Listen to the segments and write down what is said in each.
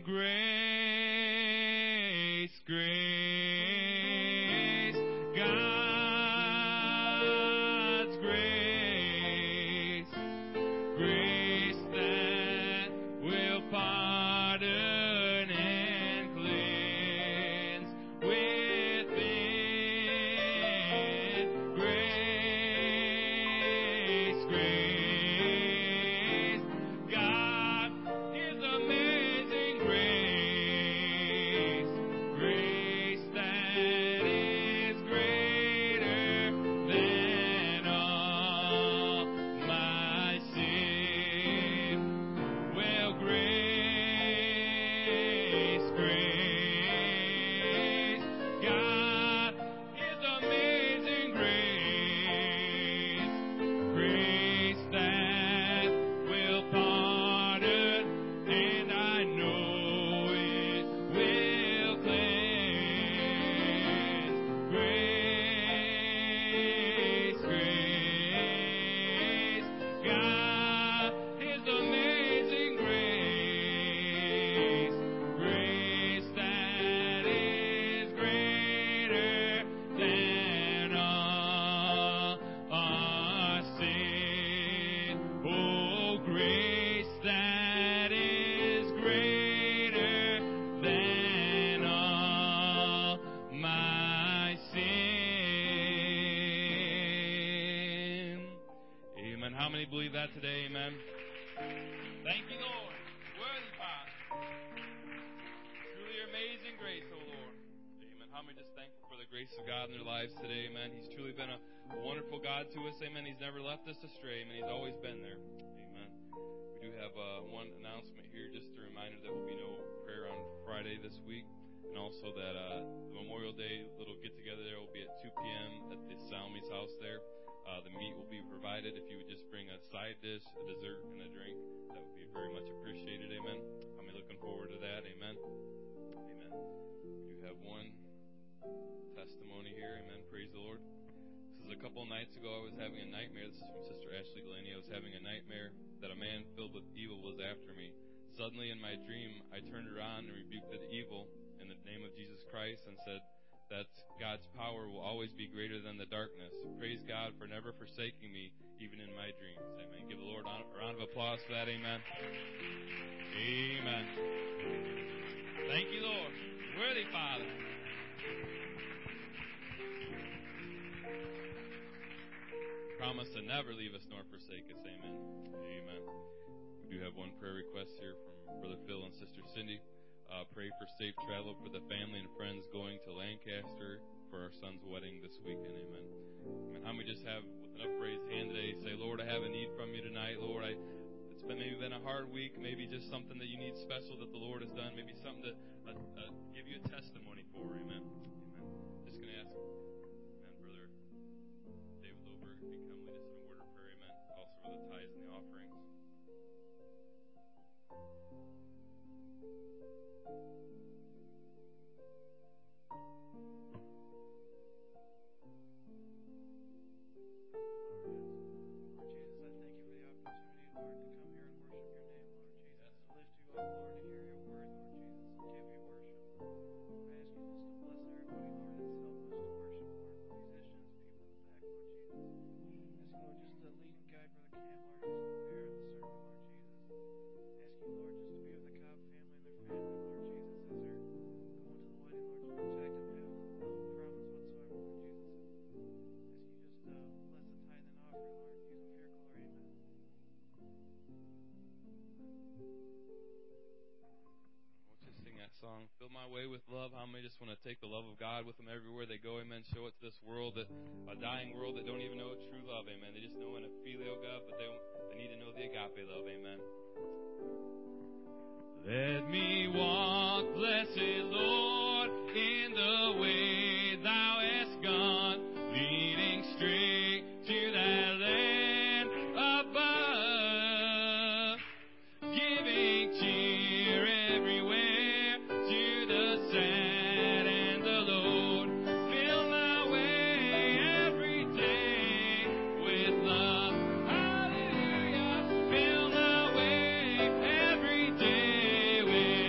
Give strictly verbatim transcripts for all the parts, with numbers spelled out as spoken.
grace, grace, God's grace, grace that will pardon and cleanse within. Grace, grace, God is amazing grace, grace that is greater than all my sin. Well, grace, grace, God is amazing grace, grace that will pardon, and I know it will cleanse. Grace, grace, God is amazing grace, grace that is greater than all our sin. Oh, grace that is greater than all my sin. Amen. How many believe that today? Amen. Thank you, Lord. Worthy Father. Truly your amazing grace, O Lord. Amen. How many just thankful for the grace of God in their lives today? Amen. He's truly been a wonderful God to us. Amen. He's never left us astray. Amen. He's always been there. Amen. We do have uh, one announcement here, just a reminder that there will be no prayer on Friday this week, and also that uh, the Memorial Day little get-together there will be at two p.m. at the Salmi's house there. Uh, the meat will be provided. If you would just bring a side dish, a dessert, and a drink, that would be very much appreciated. Amen. I'm looking forward to that. Amen. Amen. We do have one testimony here. Amen. Praise the Lord. This is a couple of nights ago. I was having a nightmare. This is from Sister Ashley Delaney. I was having a nightmare that a man filled with evil was after me. Suddenly in my dream, I turned around and rebuked the evil in the name of Jesus Christ and said that God's power will always be greater than the darkness. Praise God for never forsaking me, even in my dreams. Amen. Give the Lord a round of applause for that. Amen. Amen. Thank you, Lord. Worthy Father. Promise to never leave us nor forsake us. Amen. Amen. We do have one prayer request here from Brother Phil and Sister Cindy. Uh, pray for safe travel for the family and friends going to Lancaster for our son's wedding this weekend. Amen. Amen. How many just have, with enough raised hand today, say, Lord, I have a need from you tonight. Lord, I, it's been maybe been a hard week, maybe just something that you need special that the Lord has done, maybe something to uh, uh, give you a testimony for. Amen. Amen. Just going to ask, Amen, Brother David Loberg, if you come lead us in a word of prayer. Amen. Also for the tithes and the offerings. Song, Fill My Way with Love. How many just want to take the love of God with them everywhere they go? Amen. Show it to this world, that a dying world that don't even know true love. Amen. They just know an filio God, but they, they need to know the agape love. Amen. Let me walk, blessed Lord, in the way Thou hast gone, leading straight to that land above, giving cheer everywhere. Sad and the Lord, fill my way every day with love. Hallelujah. Fill my way every day with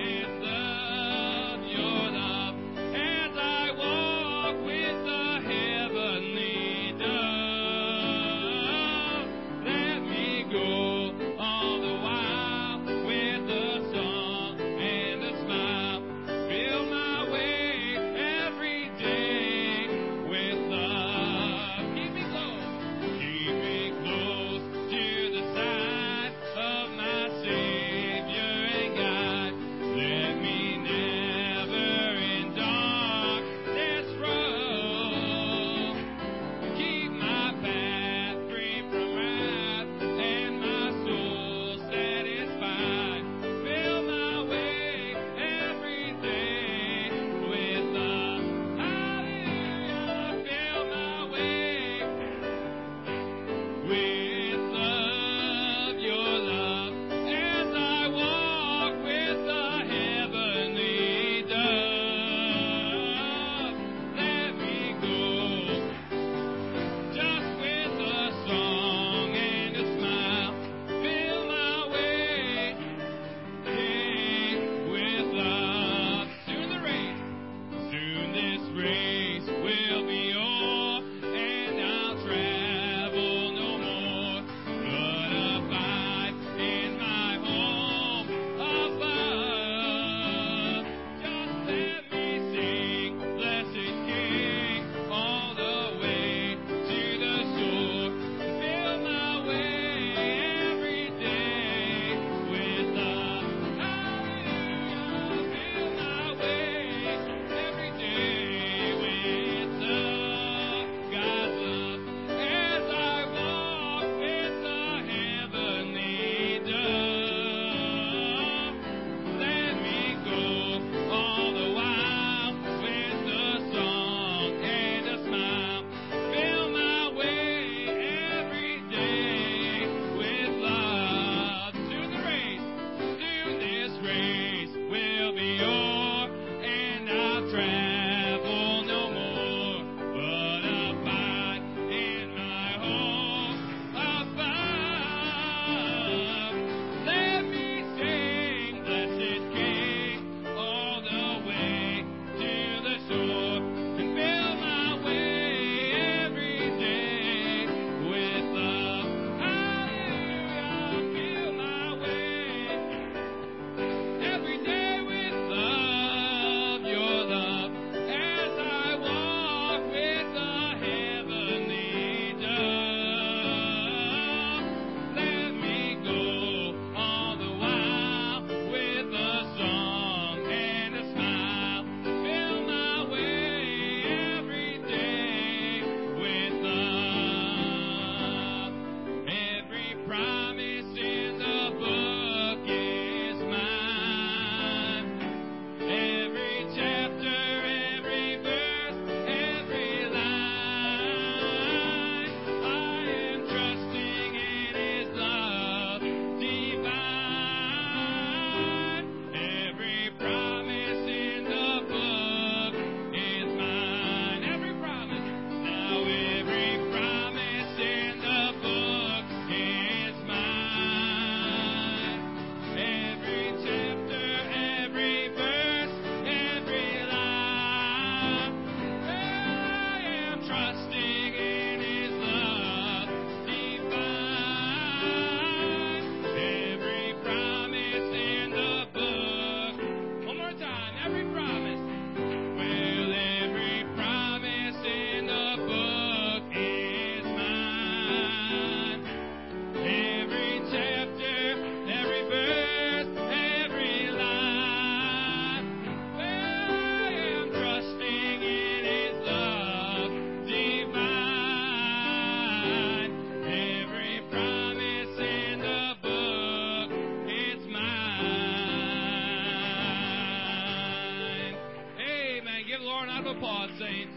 applause, saints.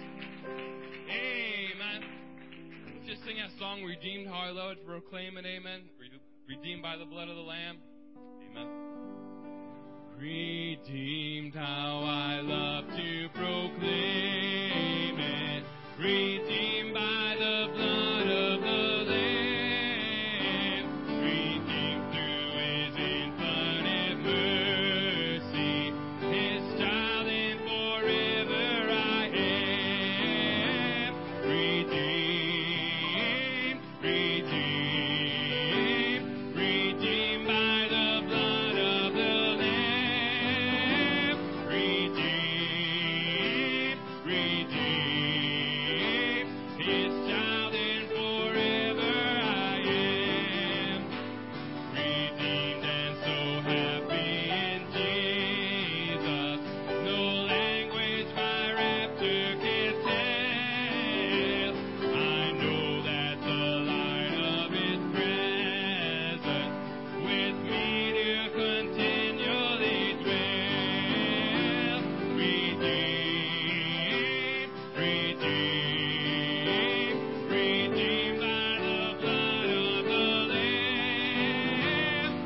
Amen. Let's just sing that song, Redeemed How I Love, to proclaim it, amen. Redeemed by the blood of the Lamb. Amen. Redeemed how I love to proclaim it. Redeemed by the blood of the Lamb. Redeemed through His infinite mercy. His child and forever I am. Redeemed, redeemed, redeemed by the blood of the Lamb. Redeemed, redeemed, His child and forever I am. Redeemed and so happy in Jesus. No language my rapture can tell. I know that the light of His presence with me to continually dwell. Redeemed, redeemed, redeemed by the blood of the Lamb.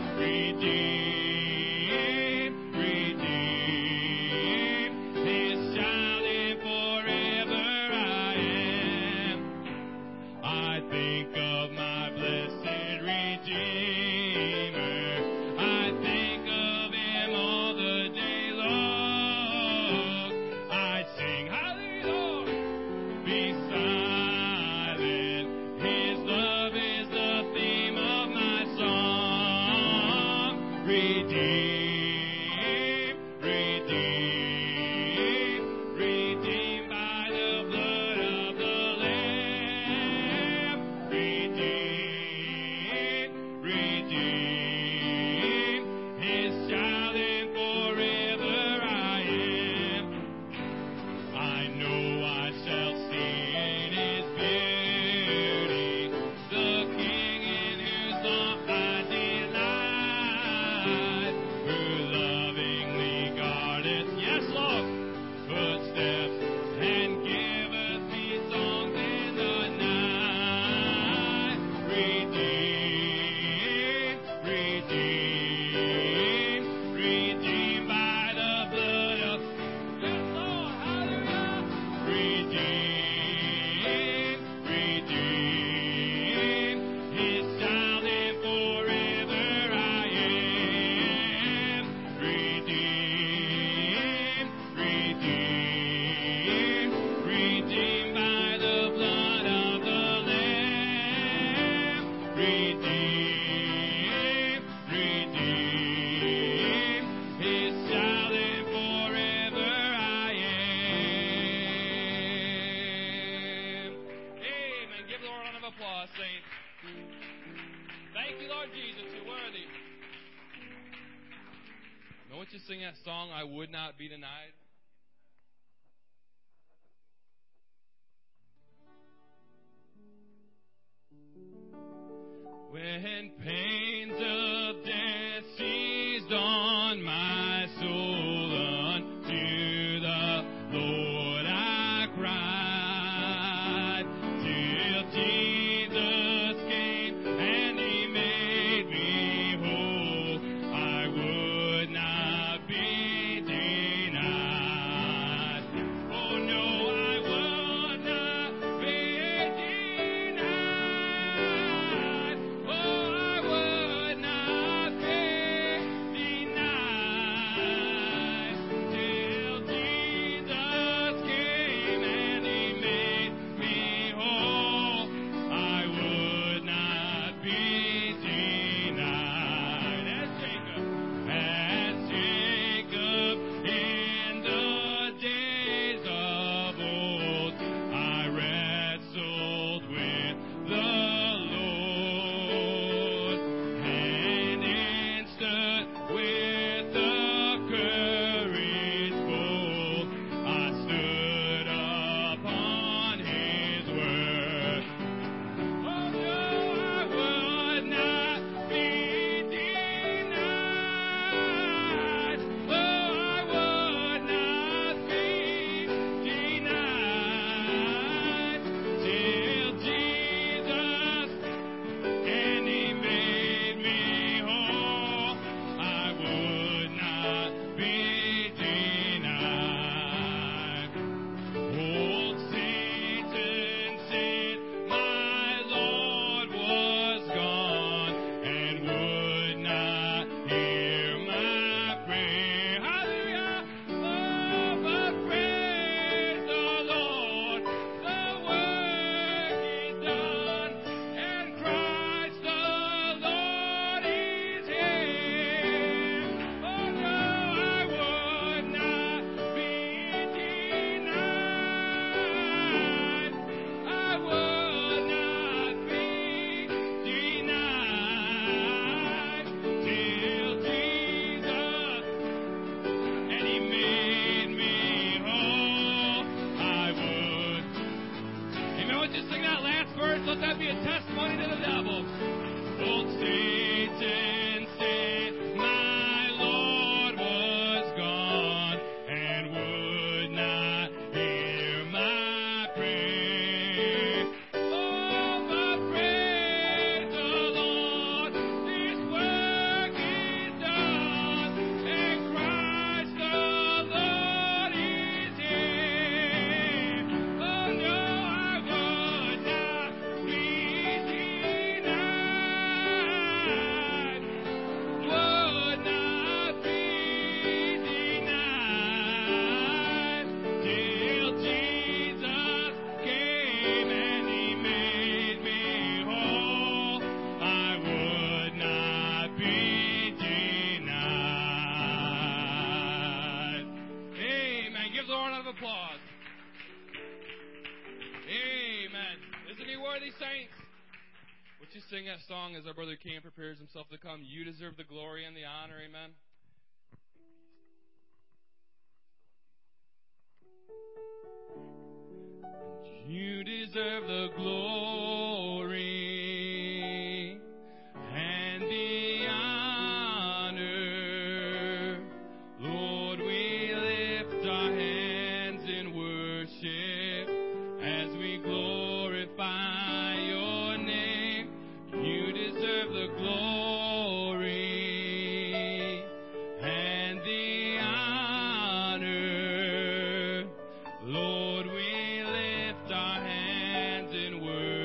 Redeemed, redeemed, His child and forever I am. I think of my blessed Redeemer. I think of Him all the day long. I sing, hallelujah, be silent. His love is the theme of my song. Redeemed, redeemed, redeemed by the blood of the Lamb. Redeemed, redeemed, His child and forever I am. I know I shall see in His beauty the King in whose law I delight, who lovingly guardeth, yes, Lord, footsteps and giveth me songs in the night. Redeemed, redeemed, redeemed by the blood of, yes, Lord, hallelujah. Redeemed, redeemed, His child and forever I am. Redeemed, redeemed, redeemed by the blood of the Lamb. Redeemed, redeemed, His child and forever I am. Amen. Give the Lord a round of applause, saints. Thank you, Lord Jesus. You're worthy. Don't you sing that song, I Would Not Be Denied? When pains of death seized on my soul, unto the Lord I cried, till Jesus came and He made me whole. I would not be denied. Oh no, I would not be denied. Oh, I would not be denied till Jesus came and He made me whole. I would not be denied. As Jacob, as Jacob in the days of old, I wrestled with the Lord, hand in stood with the courage bold. I stood upon His word. Oh no, I would not be denied. Oh, I would not be denied. you sing that song as our brother Cam prepares himself to come? You deserve the glory and the honor. Amen. You deserve the glory and the honor. Lord, we lift our hands in worship as we glorify your name. You deserve the glory and the honor. Lord, we lift our hands in worship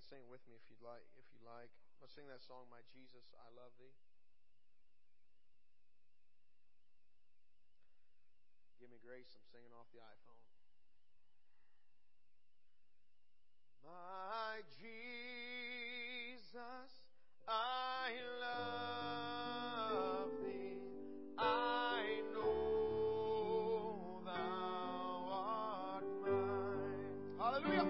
sing it with me if you'd like. If you like, let's sing that song, "My Jesus, I Love Thee." Give me grace. I'm singing off the iPhone. My Jesus, I love Thee. I know Thou art mine. Hallelujah.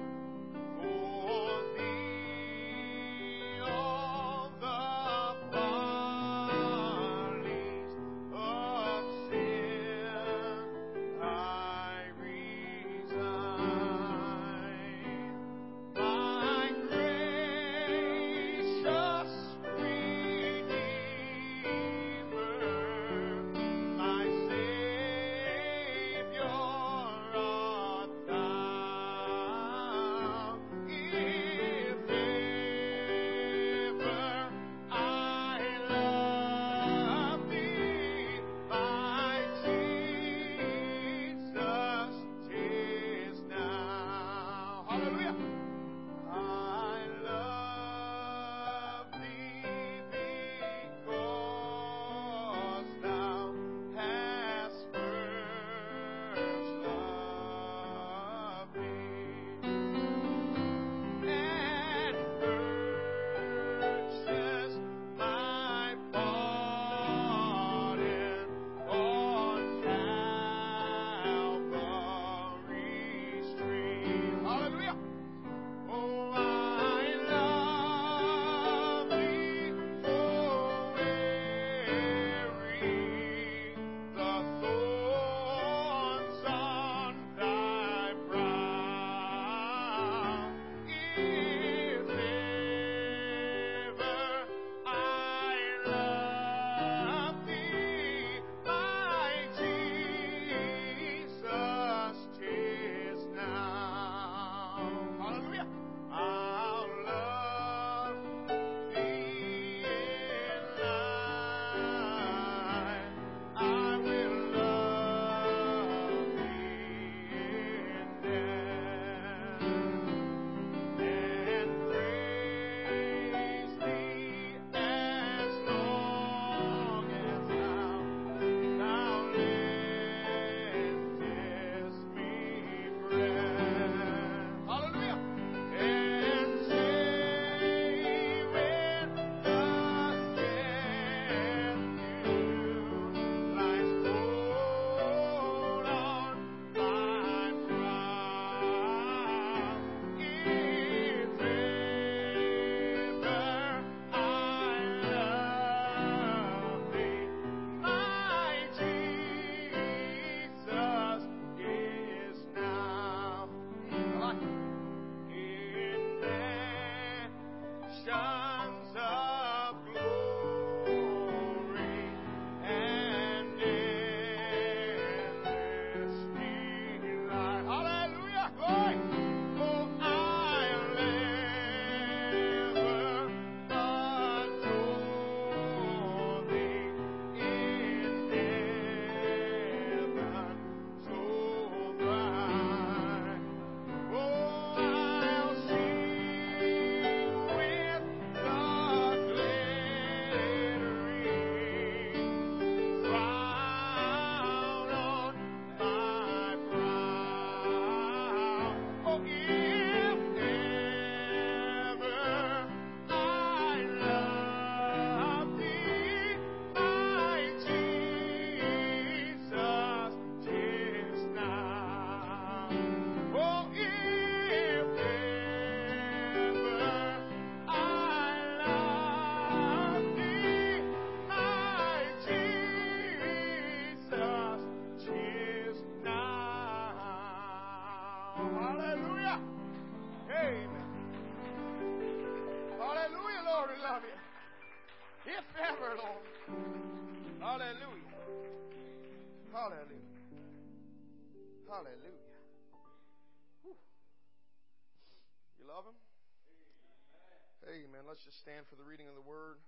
Let's just stand for the reading of the Word.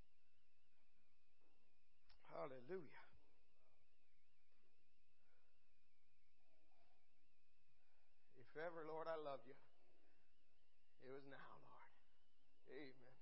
Hallelujah. If ever, Lord, I love you, It was now, Lord. Amen.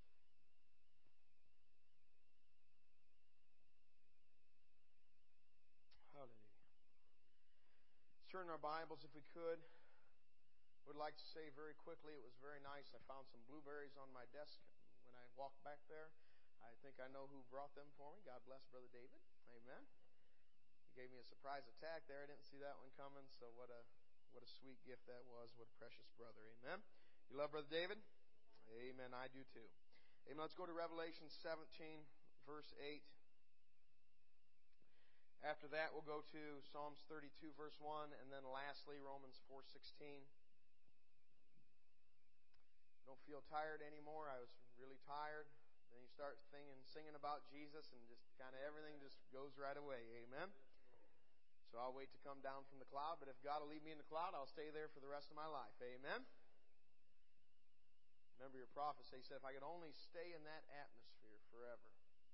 Hallelujah. Let's turn our Bibles if we could. Would like to say very quickly, it was very nice. I found some blueberries on my desk when I walked back there. I think I know who brought them for me. God bless Brother David. Amen. He gave me a surprise attack there. I didn't see that one coming. So what a what a sweet gift that was. What a precious brother. Amen. You love Brother David? Amen. I do too. Amen. Let's go to Revelation seventeen, verse eight. After that, we'll go to Psalms thirty-two, verse one, and then lastly, Romans four sixteen. Don't feel tired anymore. I was really tired. Then you start singing, singing about Jesus, and just kind of everything just goes right away. Amen? So I'll wait to come down from the cloud, but if God will leave me in the cloud, I'll stay there for the rest of my life. Amen? Remember your prophecy, he said, if I could only stay in that atmosphere forever.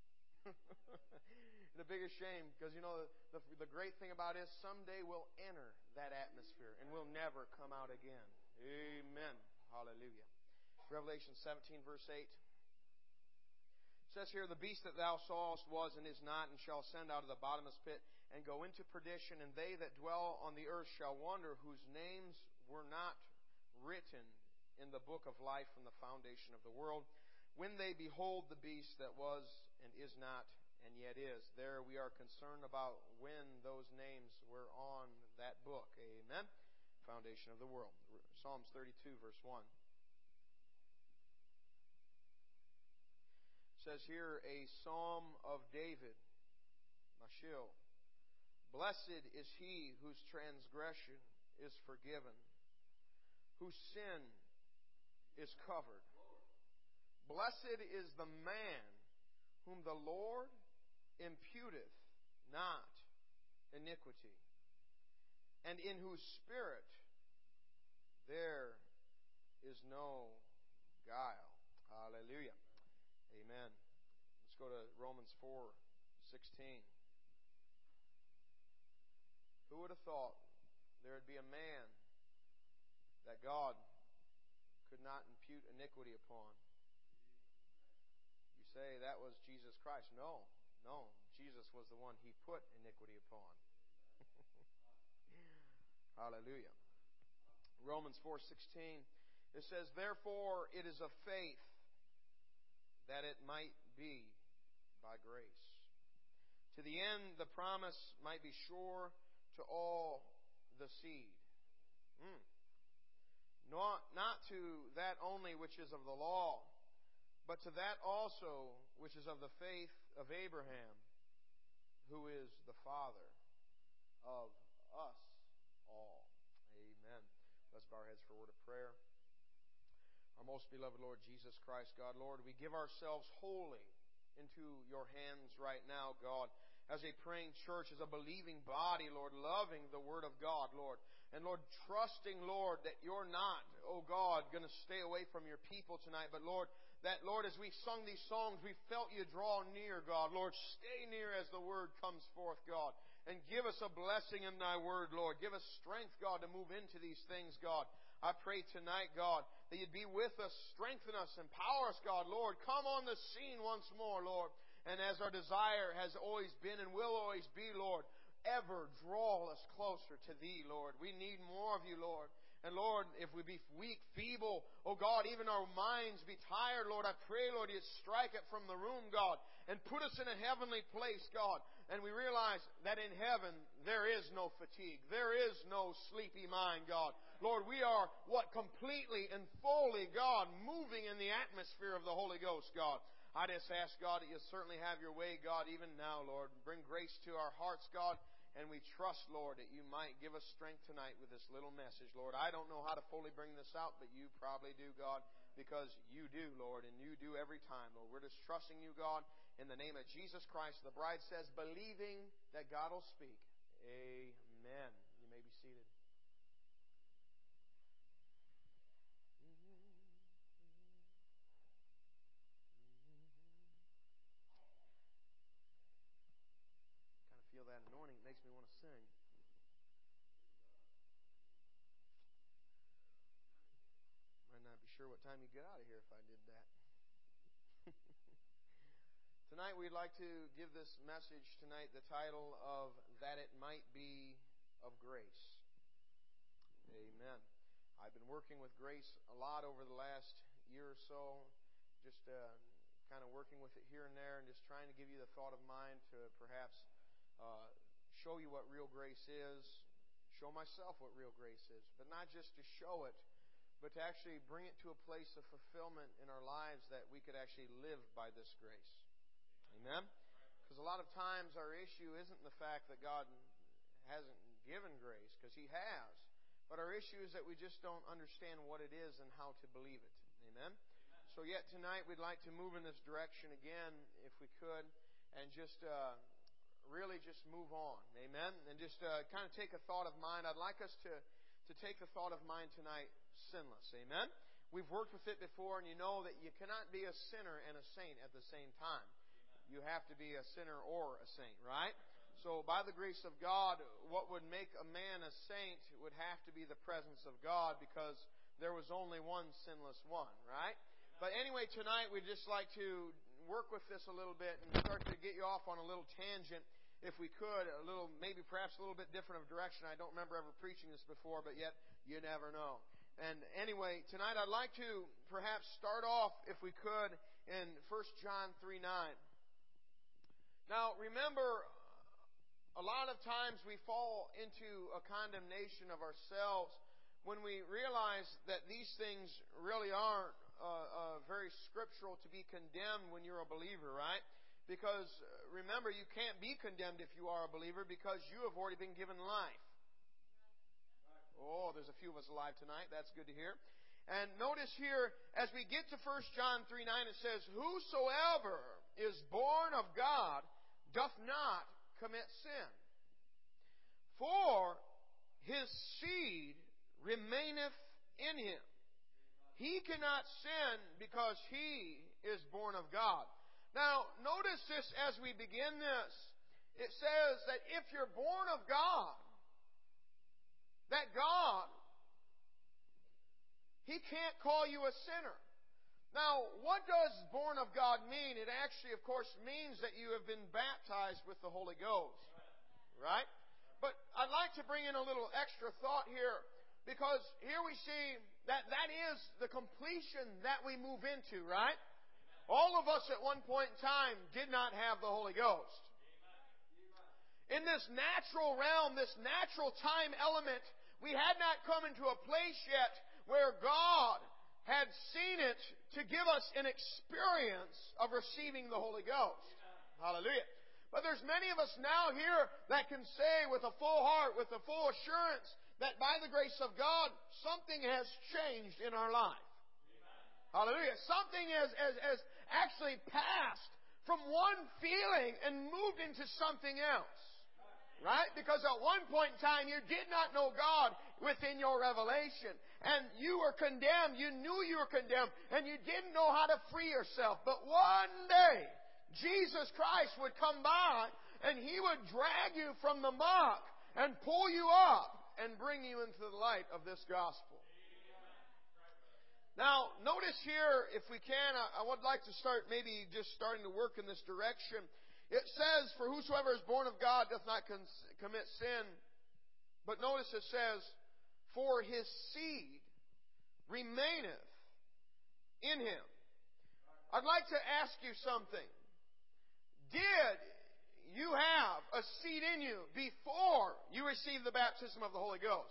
The biggest shame, because you know, the, the great thing about it is someday we'll enter that atmosphere and we'll never come out again. Amen. Hallelujah. Revelation seventeen, verse eight. It says here, the beast that thou sawest was and is not, and shall ascend out of the bottomless pit and go into perdition, and they that dwell on the earth shall wonder, whose names were not written in the book of life from the foundation of the world, when they behold the beast that was and is not and yet is. There we are concerned about when those names were on that book. Amen? Foundation of the world. Psalms thirty-two, verse one. It says here, a psalm of David, Mashil. Blessed is he whose transgression is forgiven, whose sin is covered. Blessed is the man whom the Lord imputeth not iniquity, and in whose spirit there is no guile. Hallelujah. Amen. Let's go to Romans four sixteen. Who would have thought there would be a man that God could not impute iniquity upon? You say that was Jesus Christ. No, no. Jesus was the one he put iniquity upon. Hallelujah. Romans four sixteen. It says, therefore it is of faith that it might be by grace, to the end the promise might be sure to all the seed. Mm. Not, not to that only which is of the law, but to that also which is of the faith of Abraham, who is the father of us all. Amen. Let's bow our heads for a word of prayer. Our most beloved Lord Jesus Christ, God, Lord, we give ourselves wholly into your hands right now, God, as a praying church, as a believing body, Lord, loving the Word of God, Lord. And Lord, trusting, Lord, that you're not, oh God, going to stay away from your people tonight. But Lord, that, Lord, as we sung these songs, we felt you draw near, God. Lord, stay near as the Word comes forth, God. And give us a blessing in thy Word, Lord. Give us strength, God, to move into these things, God. I pray tonight, God, that you'd be with us, strengthen us, empower us, God. Lord, come on the scene once more, Lord. And as our desire has always been and will always be, Lord, ever draw us closer to Thee, Lord. We need more of You, Lord. And Lord, if we be weak, feeble, oh God, even our minds be tired, Lord, I pray, Lord, You strike it from the room, God, and put us in a heavenly place, God. And we realize that in heaven there is no fatigue. There is no sleepy mind, God. Lord, we are, what, completely and fully, God, moving in the atmosphere of the Holy Ghost, God. I just ask, God, that You certainly have Your way, God, even now, Lord. Bring grace to our hearts, God. And we trust, Lord, that You might give us strength tonight with this little message, Lord. I don't know how to fully bring this out, but You probably do, God, because You do, Lord, and You do every time, Lord. We're just trusting You, God, in the name of Jesus Christ. The bride says, believing that God will speak. Amen. You may be seated. Feel that anointing. It makes me want to sing. Might not be sure what what time you get out of here if I did that. Tonight we'd like to give this message tonight the title of That It Might Be of Grace. Amen. I've been working with Grace a lot over the last year or so, just uh, kind of working with it here and there and just trying to give you the thought of mind to perhaps uh, show you what real grace is, show myself what real grace is, but not just to show it, but to actually bring it to a place of fulfillment in our lives that we could actually live by this grace. Amen? Because a lot of times our issue isn't the fact that God hasn't given grace, because He has. But our issue is that we just don't understand what it is and how to believe it. Amen? So yet tonight we'd like to move in this direction again, if we could, and just uh, really just move on. Amen? And just uh, kind of take a thought of mind. I'd like us to, to take the thought of mind tonight, sinless. Amen? We've worked with it before, and you know that you cannot be a sinner and a saint at the same time. You have to be a sinner or a saint, right? So by the grace of God, what would make a man a saint would have to be the presence of God, because there was only one sinless one, right? But anyway, tonight we'd just like to work with this a little bit and start to get you off on a little tangent, if we could, a little, maybe perhaps a little bit different of direction. I don't remember ever preaching this before, but yet you never know. And anyway, tonight I'd like to perhaps start off, if we could, in First John three nine. Now, remember, a lot of times we fall into a condemnation of ourselves when we realize that these things really aren't uh, uh, very scriptural to be condemned when you're a believer, right? Because, remember, you can't be condemned if you are a believer, because you have already been given life. Oh, there's a few of us alive tonight. That's good to hear. And notice here, as we get to First John three nine, it says, "Whosoever is born of God doth not commit sin. For his seed remaineth in him. He cannot sin because he is born of God." Now, notice this as we begin this. It says that if you're born of God, that God, He can't call you a sinner. Now, what does born of God mean? It actually, of course, means that you have been baptized with the Holy Ghost. Right? But I'd like to bring in a little extra thought here, because here we see that that is the completion that we move into, right? All of us at one point in time did not have the Holy Ghost. In this natural realm, this natural time element, we had not come into a place yet where God had seen it to give us an experience of receiving the Holy Ghost. Hallelujah. But there's many of us now here that can say with a full heart, with a full assurance, that by the grace of God, something has changed in our life. Hallelujah. Something has, has, has actually passed from one feeling and moved into something else. Right? Because at one point in time, you did not know God within your revelation. And you were condemned. You knew you were condemned. And you didn't know how to free yourself. But one day, Jesus Christ would come by and He would drag you from the muck and pull you up and bring you into the light of this gospel. Now, notice here, if we can, I would like to start maybe just starting to work in this direction. It says, "For whosoever is born of God doth not commit sin." But notice it says, "For his seed remaineth in him." I'd like to ask you something. Did you have a seed in you before you received the baptism of the Holy Ghost?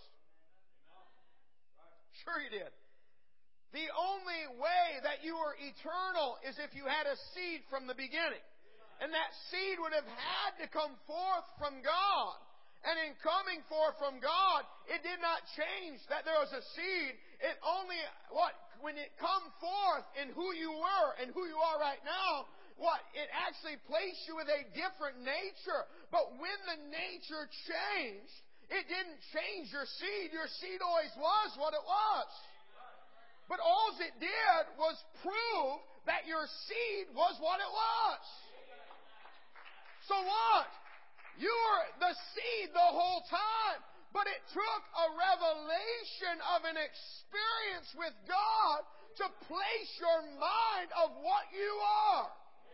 Sure you did. The only way that you were eternal is if you had a seed from the beginning. And that seed would have had to come forth from God. And in coming forth from God, it did not change that there was a seed. It only, what, when it come forth in who you were and who you are right now, what, it actually placed you with a different nature. But when the nature changed, it didn't change your seed. Your seed always was what it was. But all it did was prove that your seed was what it was. So what? You were the seed the whole time. But it took a revelation of an experience with God to place your mind of what you are.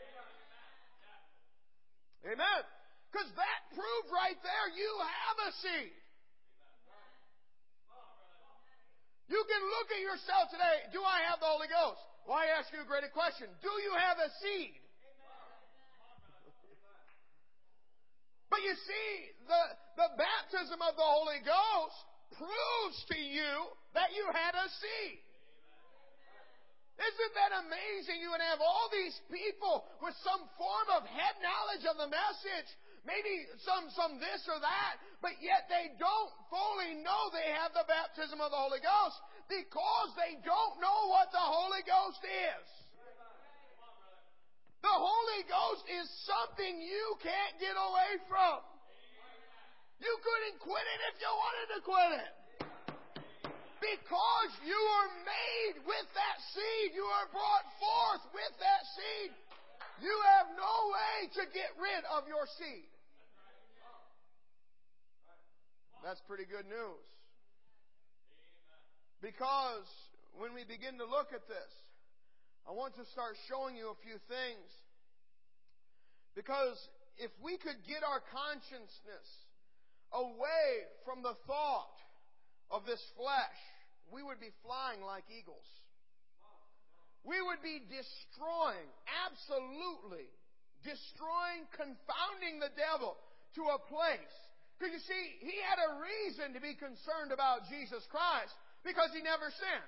Amen. Because that proved right there you have a seed. You can look at yourself today. Do I have the Holy Ghost? Well, I ask you a greater question. Do you have a seed? But you see, the, the baptism of the Holy Ghost proves to you that you had a seed. Isn't that amazing? You would have all these people with some form of head knowledge of the message, maybe some, some this or that, but yet they don't fully know they have the baptism of the Holy Ghost because they don't know what the Holy Ghost is. The Holy Ghost is something you can't get away from. You couldn't quit it if you wanted to quit it. Because you are made with that seed. You are brought forth with that seed. You have no way to get rid of your seed. That's pretty good news. Because when we begin to look at this, I want to start showing you a few things. Because if we could get our consciousness away from the thought of this flesh, we would be flying like eagles. We would be destroying, absolutely destroying, confounding the devil to a place. Because you see, he had a reason to be concerned about Jesus Christ because he never sinned.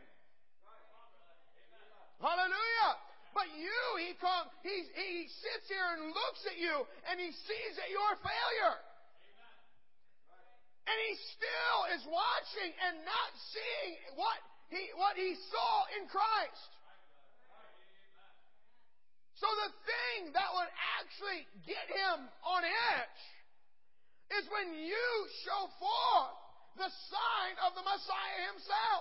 Hallelujah! But you, he comes, he, he sits here and looks at you and he sees that you're a failure. And he still is watching and not seeing what he, what he saw in Christ. So the thing that would actually get him on edge is when you show forth the sign of the Messiah himself.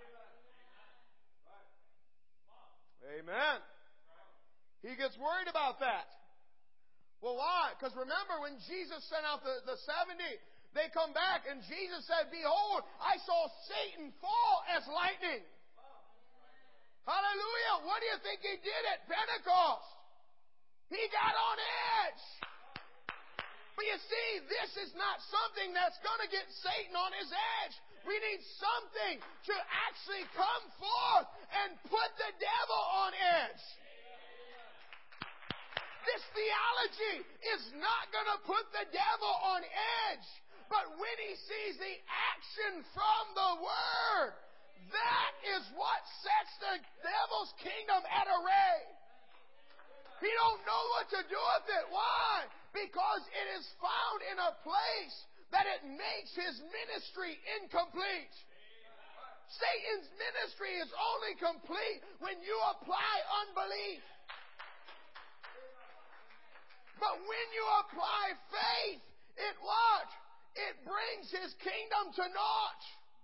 Amen. He gets worried about that. Well, why? Because remember when Jesus sent out the, the seventy, they come back and Jesus said, behold, I saw Satan fall as lightning. Hallelujah. What do you think he did at Pentecost? He got on edge. But you see, this is not something that's going to get Satan on his edge. We need something to actually come forth and put the devil on edge. This theology is not going to put the devil on edge. But when he sees the action from the Word, that is what sets the devil's kingdom at array. He don't know what to do with it. Why? Because it is found in a place that it makes his ministry incomplete. Satan's ministry is only complete when you apply unbelief. But when you apply faith, it what? It brings his kingdom to naught.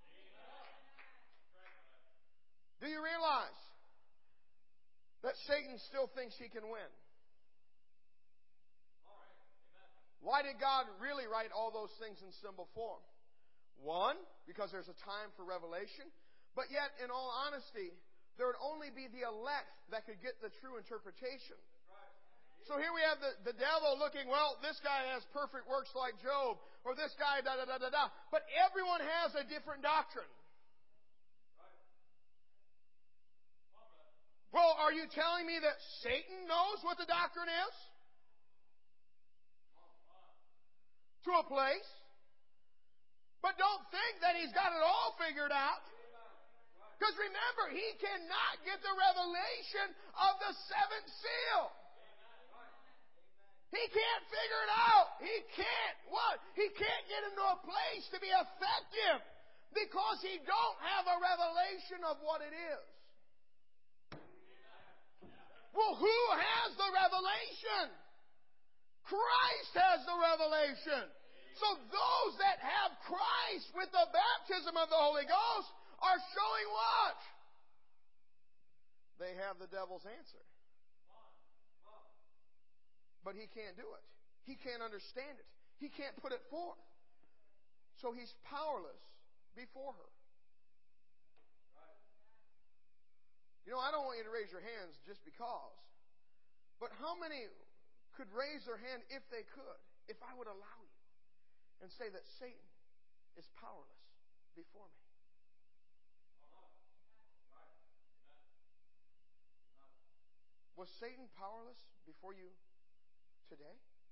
Do you realize that Satan still thinks he can win? Why did God really write all those things in symbol form? One, because there's a time for revelation. But yet, in all honesty, there would only be the elect that could get the true interpretation. So here we have the, the devil looking, well, this guy has perfect works like Job, or this guy, da da da da da. But everyone has a different doctrine. Well, are you telling me that Satan knows what the doctrine is? To a place. But don't think that he's got it all figured out. Because remember, he cannot get the revelation of the seventh seal. He can't figure it out. He can't what? He can't get into a place to be effective because he don't have a revelation of what it is. Well, who has the revelation? Christ has the revelation. So those that have Christ with the baptism of the Holy Ghost are showing what? They have the devil's answer. But he can't do it. He can't understand it. He can't put it forth. So he's powerless before her. You know, I don't want you to raise your hands just because. But how many could raise their hand if they could, if I would allow you, and say that Satan is powerless before me? Was Satan powerless before you today?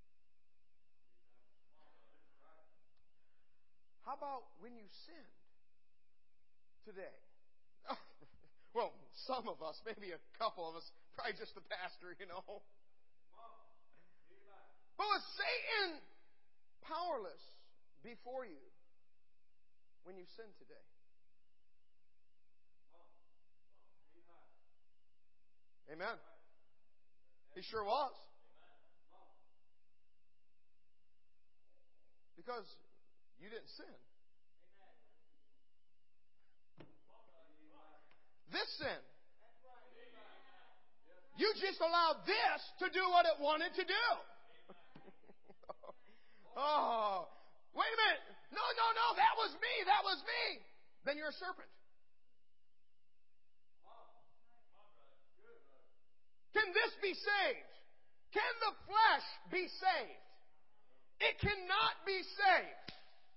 How about when you sinned today? Well, some of us, maybe a couple of us, probably just the pastor, you know. But was Satan powerless before you when you sinned today? Amen. He sure was. Because you didn't sin. This sin. You just allowed this to do what it wanted to do. Oh, wait a minute. No, no, no, that was me. That was me. Then you're a serpent. Can this be saved? Can the flesh be saved? It cannot be saved.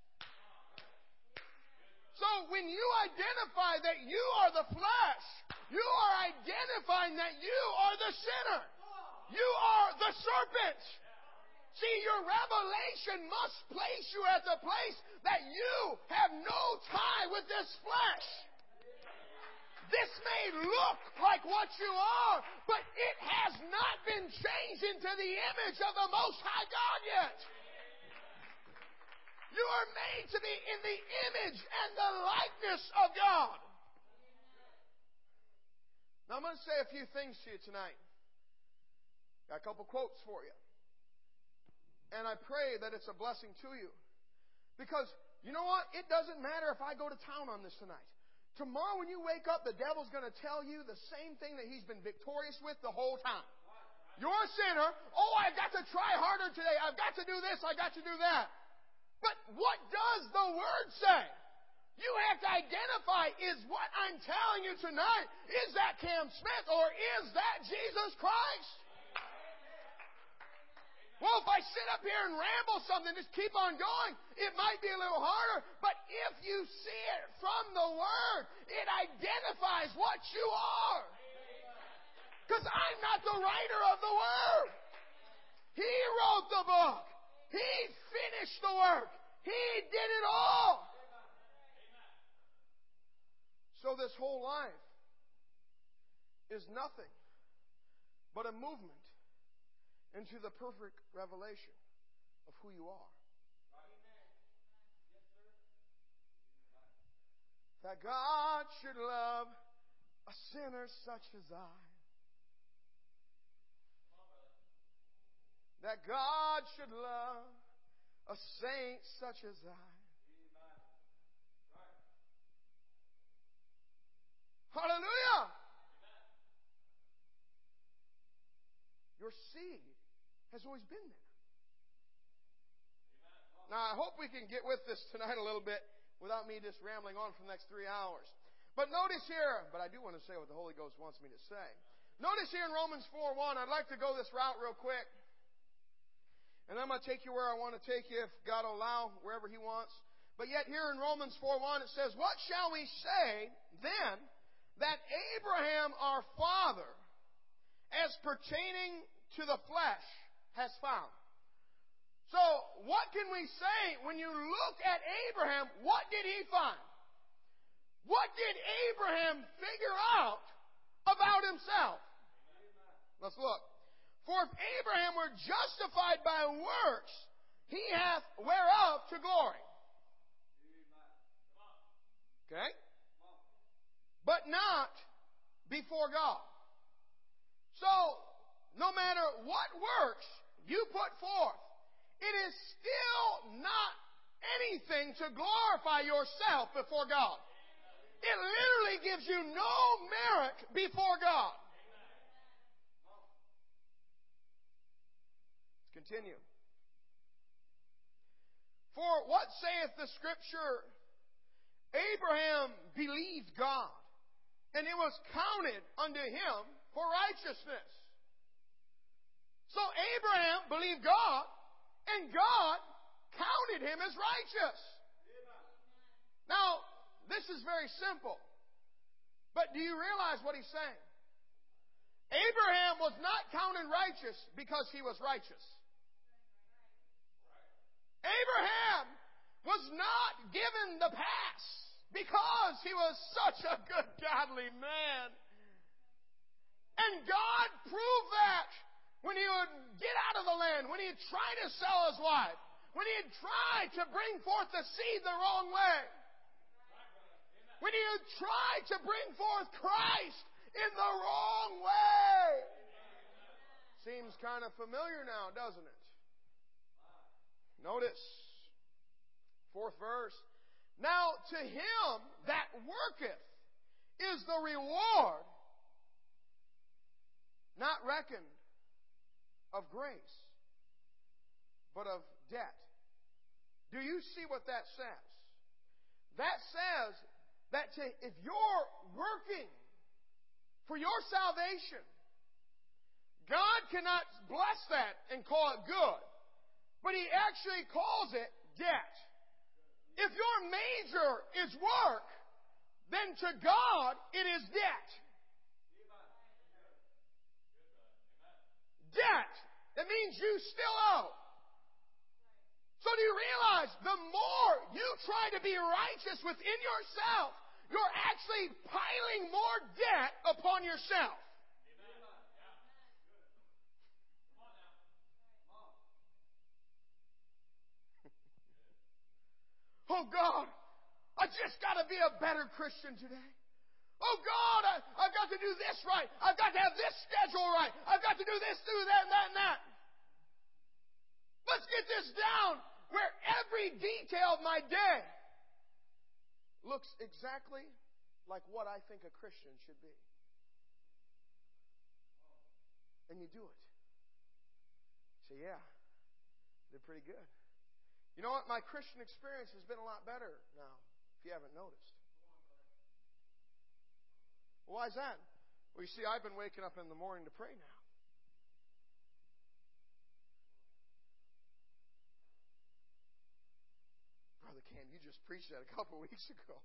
So when you identify that you are the flesh, you are identifying that you are the sinner. You are the serpent. See, your revelation must place you at the place that you have no tie with this flesh. This may look like what you are, but it has not been changed into the image of the Most High God yet. You are made to be in the image and the likeness of God. Now I'm going to say a few things to you tonight. Got a couple quotes for you. And I pray that it's a blessing to you. Because, you know what? It doesn't matter if I go to town on this tonight. Tomorrow when you wake up, the devil's going to tell you the same thing that he's been victorious with the whole time. You're a sinner. Oh, I've got to try harder today. I've got to do this. I've got to do that. But what does the Word say? You have to identify, is what I'm telling you tonight, is that Cam Smith or is that Jesus Christ? Well, if I sit up here and ramble something, just keep on going, it might be a little harder. But if you see it from the Word, it identifies what you are. Because I'm not the writer of the Word. He wrote the book. He finished the work. He did it all. So this whole life is nothing but a movement into the perfect revelation of who you are. That God should love a sinner such as I. That God should love a saint such as I. Hallelujah! Your seed has always been there. Now, I hope we can get with this tonight a little bit without me just rambling on for the next three hours. But notice here, but I do want to say what the Holy Ghost wants me to say. Notice here in Romans four one, I'd like to go this route real quick. And I'm going to take you where I want to take you if God will allow, wherever He wants. But yet here in Romans four one it says, what shall we say then that Abraham our father, as pertaining to the flesh, has found? So what can we say when you look at Abraham? What did he find? What did Abraham figure out about himself? Let's look. For if Abraham were justified by works, he hath whereof to glory. Okay? But not before God. So, no matter what works you put forth, it is still not anything to glorify yourself before God. It literally gives you no merit before God. Continue. For what saith the Scripture? Abraham believed God, and it was counted unto him for righteousness. So Abraham believed God, and God counted him as righteous. Now, this is very simple. But do you realize what he's saying? Abraham was not counted righteous because he was righteous. Abraham was not given the pass because he was such a good, godly man. And God proved that when he would get out of the land, when he had tried to sell his wife, when he had tried to bring forth the seed the wrong way, when he had tried to bring forth Christ in the wrong way. Seems kind of familiar now, doesn't it? Notice, fourth verse. Now to him that worketh is the reward not reckoned of grace, but of debt. Do you see what that says? That says that to, if you're working for your salvation, God cannot bless that and call it good, but He actually calls it debt. If your major is work, then to God it is debt. Debt. It means you still owe. So do you realize the more you try to be righteous within yourself, you're actually piling more debt upon yourself. Oh God, I just got to be a better Christian today. Oh God, I, I've got to do this right. I've got to have this schedule right. I've got to do this, do that, and that, and that. Let's get this down where every detail of my day looks exactly like what I think a Christian should be. And you do it. Say, yeah, they're pretty good. You know what? My Christian experience has been a lot better now, if you haven't noticed. Well, why is that? Well, you see, I've been waking up in the morning to pray now. Brother Cam, you just preached that a couple of weeks ago.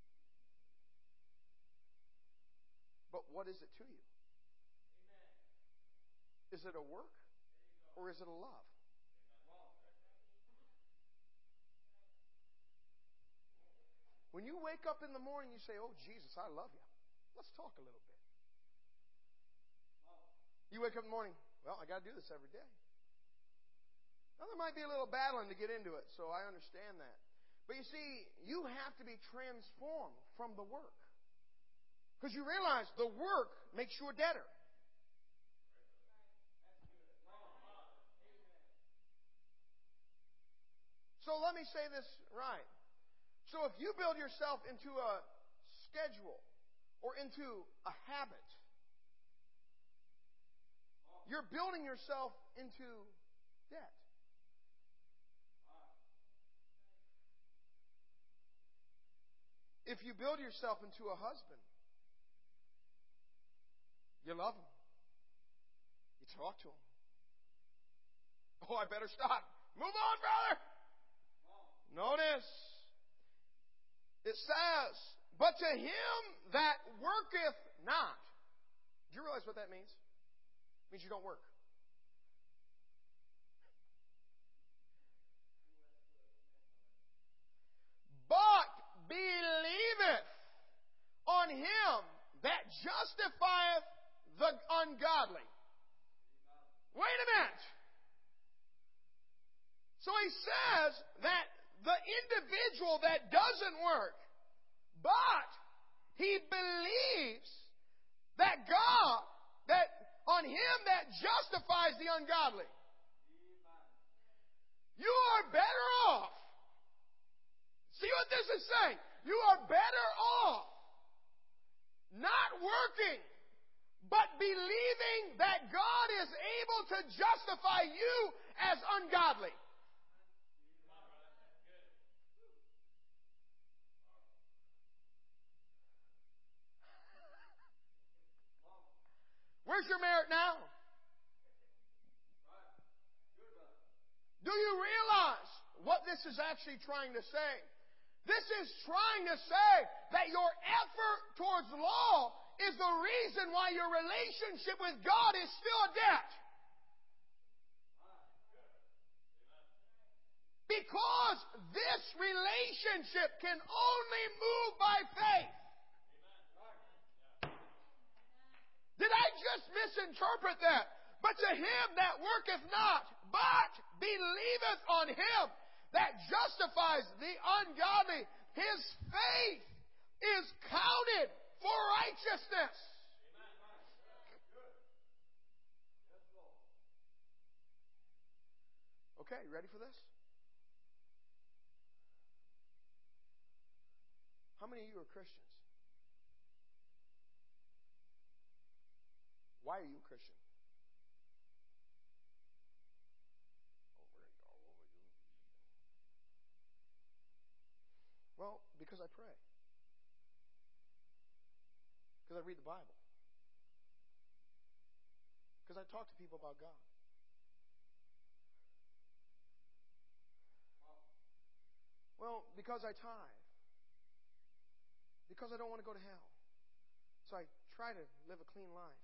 But what is it to you? Is it a work or is it a love? When you wake up in the morning, you say, oh, Jesus, I love you. Let's talk a little bit. You wake up in the morning, well, I got to do this every day. Now, there might be a little battling to get into it, so I understand that. But you see, you have to be transformed from the work. Because you realize the work makes you a debtor. So let me say this right. So if you build yourself into a schedule or into a habit, you're building yourself into debt. If you build yourself into a husband, you love him. You talk to him. Oh, I better stop. Move on, brother. Notice, it says, but to him that worketh not. Do you realize what that means? It means you don't work. But believeth on him that justifieth the ungodly. Wait a minute. So he says that the individual that doesn't work, but he believes that God, that on him that justifies the ungodly. You are better off. See what this is saying? You are better off not working, but believing that God is able to justify you as ungodly. this is actually trying to say. This is trying to say that your effort towards law is the reason why your relationship with God is still a debt. Because this relationship can only move by faith. Did I just misinterpret that? But to him that worketh not, but believeth on him that justifies the ungodly, his faith is counted for righteousness. Okay, ready for this? How many of you are Christians? Why are you a Christian? Well, because I pray. Because I read the Bible. Because I talk to people about God. Well, because I tithe. Because I don't want to go to hell. So I try to live a clean life.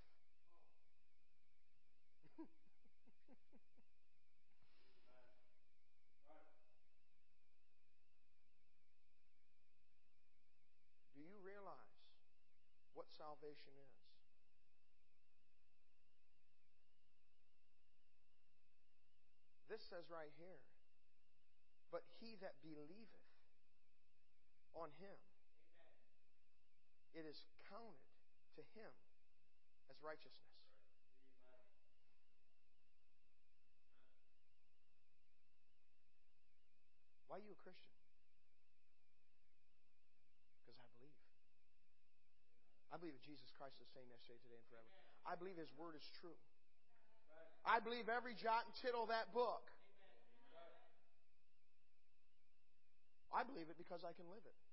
Do you realize what salvation is? This says right here, but he that believeth on him, it is counted to him as righteousness. Why are you a Christian? Because I believe. I believe that Jesus Christ is the same yesterday, today, and forever. I believe his word is true. I believe every jot and tittle of that book. I believe it because I can live it.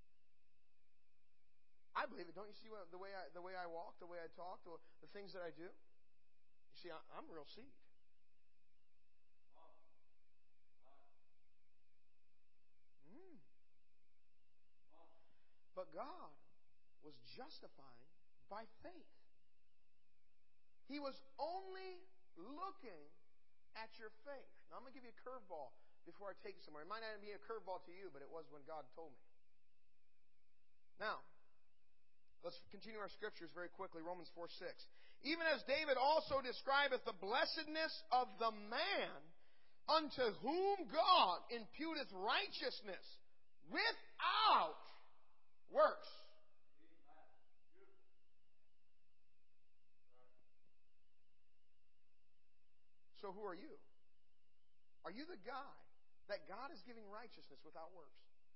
I believe it. Don't you see what, the way I the way I walk, the way I talk, the, the things that I do? You see, I, I'm real seed. Mm. But God was justifying by faith. He was only looking at your faith. Now I'm going to give you a curveball before I take you somewhere. It might not be a curveball to you, but it was when God told me. Now, let's continue our scriptures very quickly. Romans four six. Even as David also describeth the blessedness of the man unto whom God imputeth righteousness without works. So who are you? Are you the guy that God is giving righteousness without works?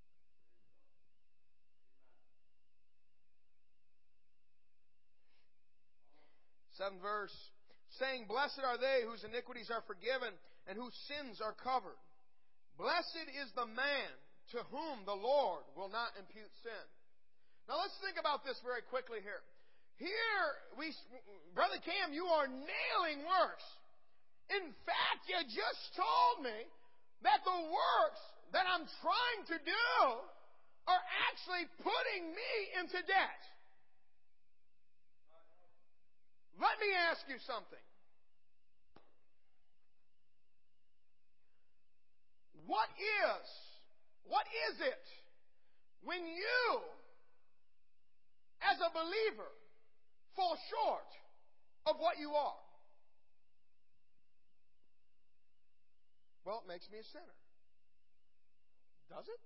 Seventh verse, saying, blessed are they whose iniquities are forgiven and whose sins are covered. Blessed is the man to whom the Lord will not impute sin. Now let's think about this very quickly here. Here, we, Brother Cam, you are nailing works. In fact, you just told me that the works that I'm trying to do are actually putting me into debt. Let me ask you something. What is, what is it when you, as a believer, fall short of what you are? Well, it makes me a sinner. Does it?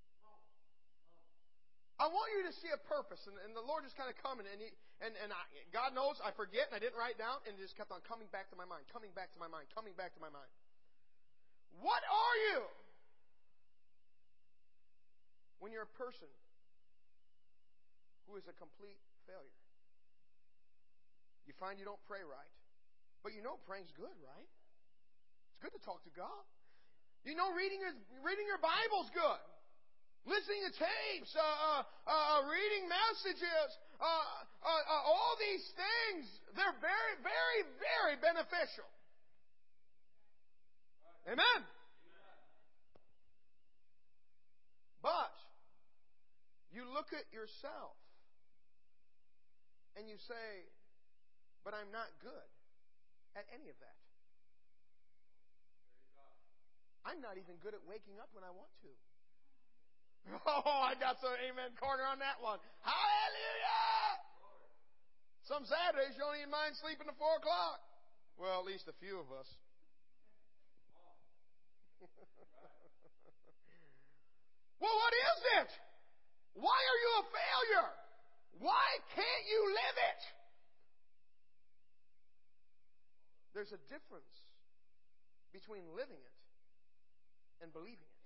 I want you to see a purpose, and, and the Lord just kind of coming, and he, and, and I, God knows I forget, and I didn't write down, and it just kept on coming back to my mind, coming back to my mind, coming back to my mind. What are you when you're a person who is a complete failure? You find you don't pray right, but you know praying's good, right? It's good to talk to God. You know reading your, reading your Bible's good. Listening to tapes, uh, uh, uh, reading messages, uh, uh, uh, all these things, they're very, very, very beneficial. Amen? look at yourself and you say, but I'm not good at any of that. I'm not even good at waking up when I want to. Oh, I got some amen corner on that one. Hallelujah! Some Saturdays you don't even mind sleeping to four o'clock. Well, at least a few of us. Well, what is it? Why are you a failure? Why can't you live it? There's a difference between living it and believing it.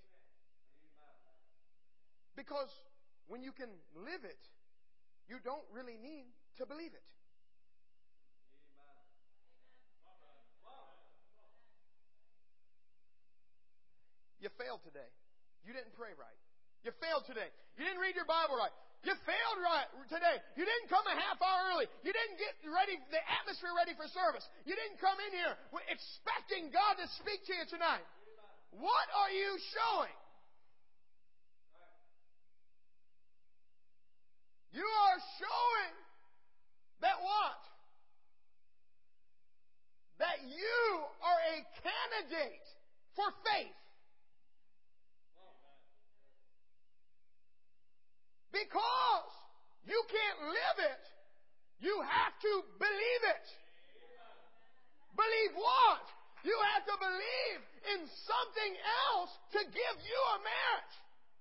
Because when you can live it, you don't really need to believe it. You failed today. You didn't pray right. You failed today. You didn't read your Bible right. You failed right today. You didn't come a half hour early. You didn't get ready, the atmosphere ready for service. You didn't come in here expecting God to speak to you tonight. What are you showing? You are showing that what? That you are a candidate for faith. Because you can't live it, you have to believe it. Believe what? You have to believe in something else to give you a merit,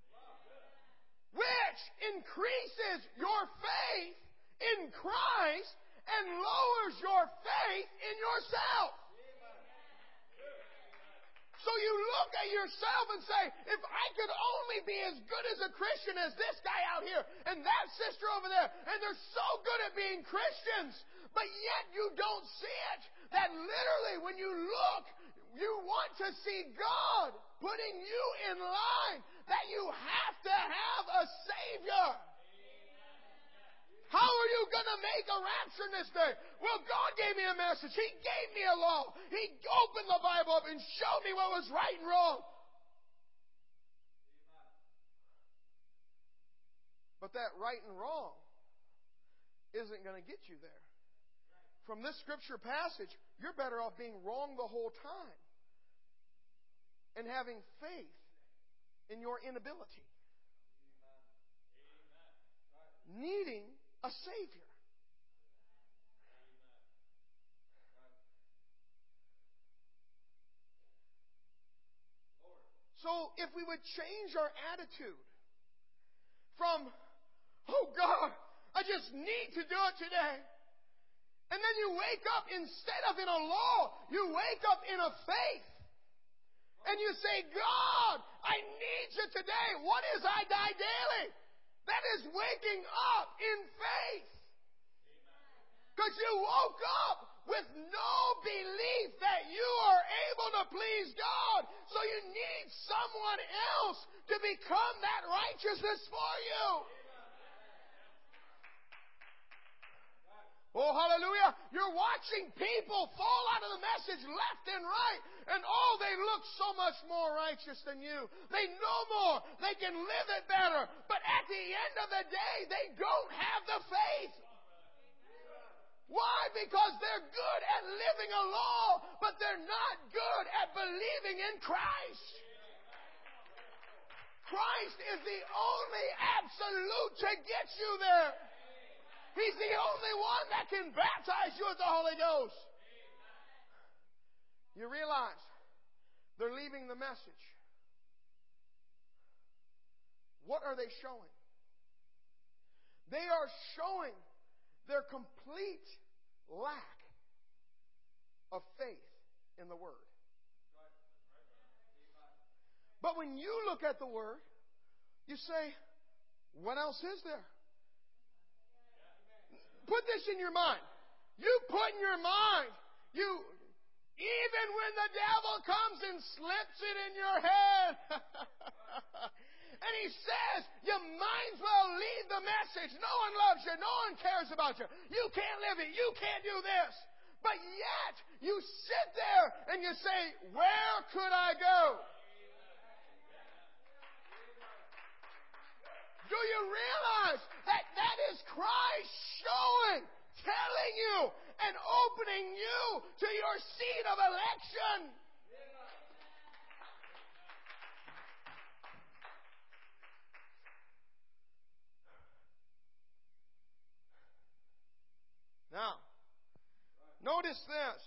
which increases your faith in Christ and lowers your faith in yourself. So you look at yourself and say, if I could only be as good as a Christian as this guy out here and that sister over there, and they're so good at being Christians, but yet you don't see it, that literally when you look, you want to see God putting you in line, that you have to have a Savior. How are you going to make a rapture in this day? Well, God gave me a message. He gave me a law. He opened the Bible up and showed me what was right and wrong. But that right and wrong isn't going to get you there. From this scripture passage, you're better off being wrong the whole time and having faith in your inability. Needing a Savior. So if we would change our attitude from, oh God, I just need to do it today. And then you wake up, instead of in a law, you wake up in a faith. And you say, God, I need you today. What is I die daily? That is waking up in faith. Because you woke up with no belief that you are able to please God. So you need someone else to become that righteousness for you. Oh, hallelujah. You're watching people fall out of the message left and right. And oh, they look so much more righteous than you. They know more. They can live it better. But at the end of the day, they don't have the faith. Why? Because they're good at living a law, but they're not good at believing in Christ. Christ is the only absolute to get you there. He's the only one that can baptize you with the Holy Ghost. You realize they're leaving the message. What are they showing? They are showing their complete lack of faith in the Word. But when you look at the Word, you say, what else is there? Put this in your mind. You put in your mind, you, even when the devil comes and slips it in your head, and he says, you might as well leave the message. No one loves you. No one cares about you. You can't live it. You can't do this. But yet, you sit there and you say, where could I go? Do you realize calling you and opening you to your seat of election. Now, notice this.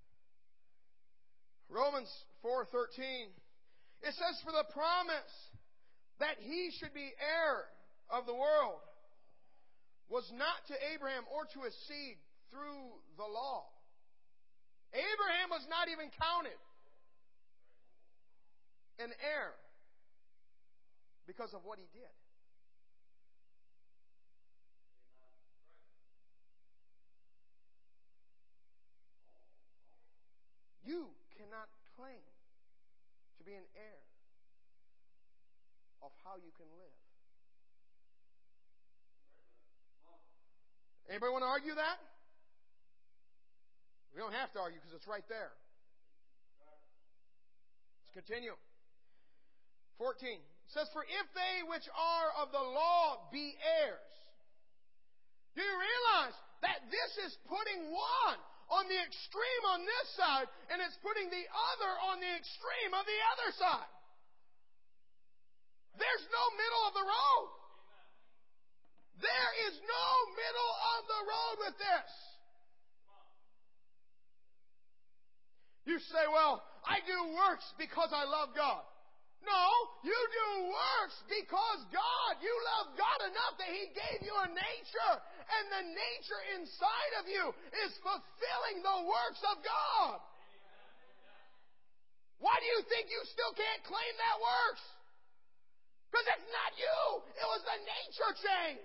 Romans four thirteen. It says, for the promise that he should be heir of the world was not to Abraham or to his seed through the law. Abraham was not even counted an heir because of what he did. You cannot claim to be an heir of how you can live. Anybody want to argue that? We don't have to argue because it's right there. Let's continue. fourteen. It says, for if they which are of the law be heirs. Do you realize that this is putting one on the extreme on this side, and it's putting the other on the extreme of the other side? There's no middle of the road. There is no middle of the road with this. You say, well, I do works because I love God. No, you do works because God, you love God enough that He gave you a nature, and the nature inside of you is fulfilling the works of God. Why do you think you still can't claim that works? Because it's not you. It was the nature change.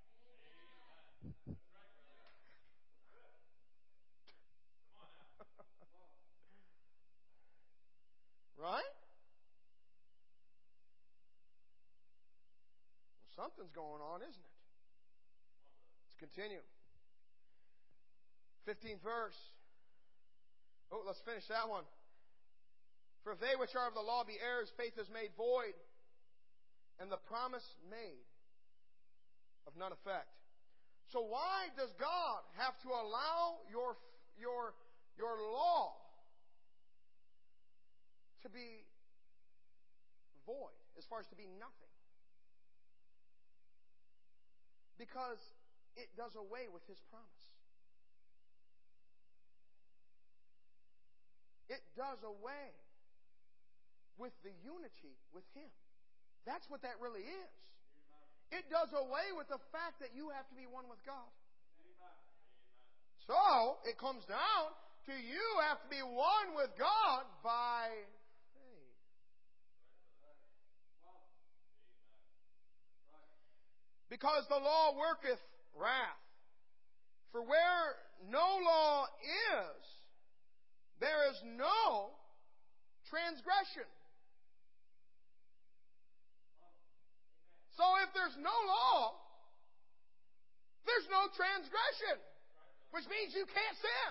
Right? Well, something's going on, isn't it? Let's continue. fifteenth verse. Oh, let's finish that one. For if they which are of the law be heirs, faith is made void, and the promise made of none effect. So why does God have to allow your your your law to be void, as far as to be nothing? Because it does away with His promise. It does away with the unity with Him. That's what that really is. It does away with the fact that you have to be one with God. So, it comes down to you have to be one with God by faith. Because the law worketh wrath. For where no law is, there is no transgression. So if there's no law, there's no transgression, which means you can't sin.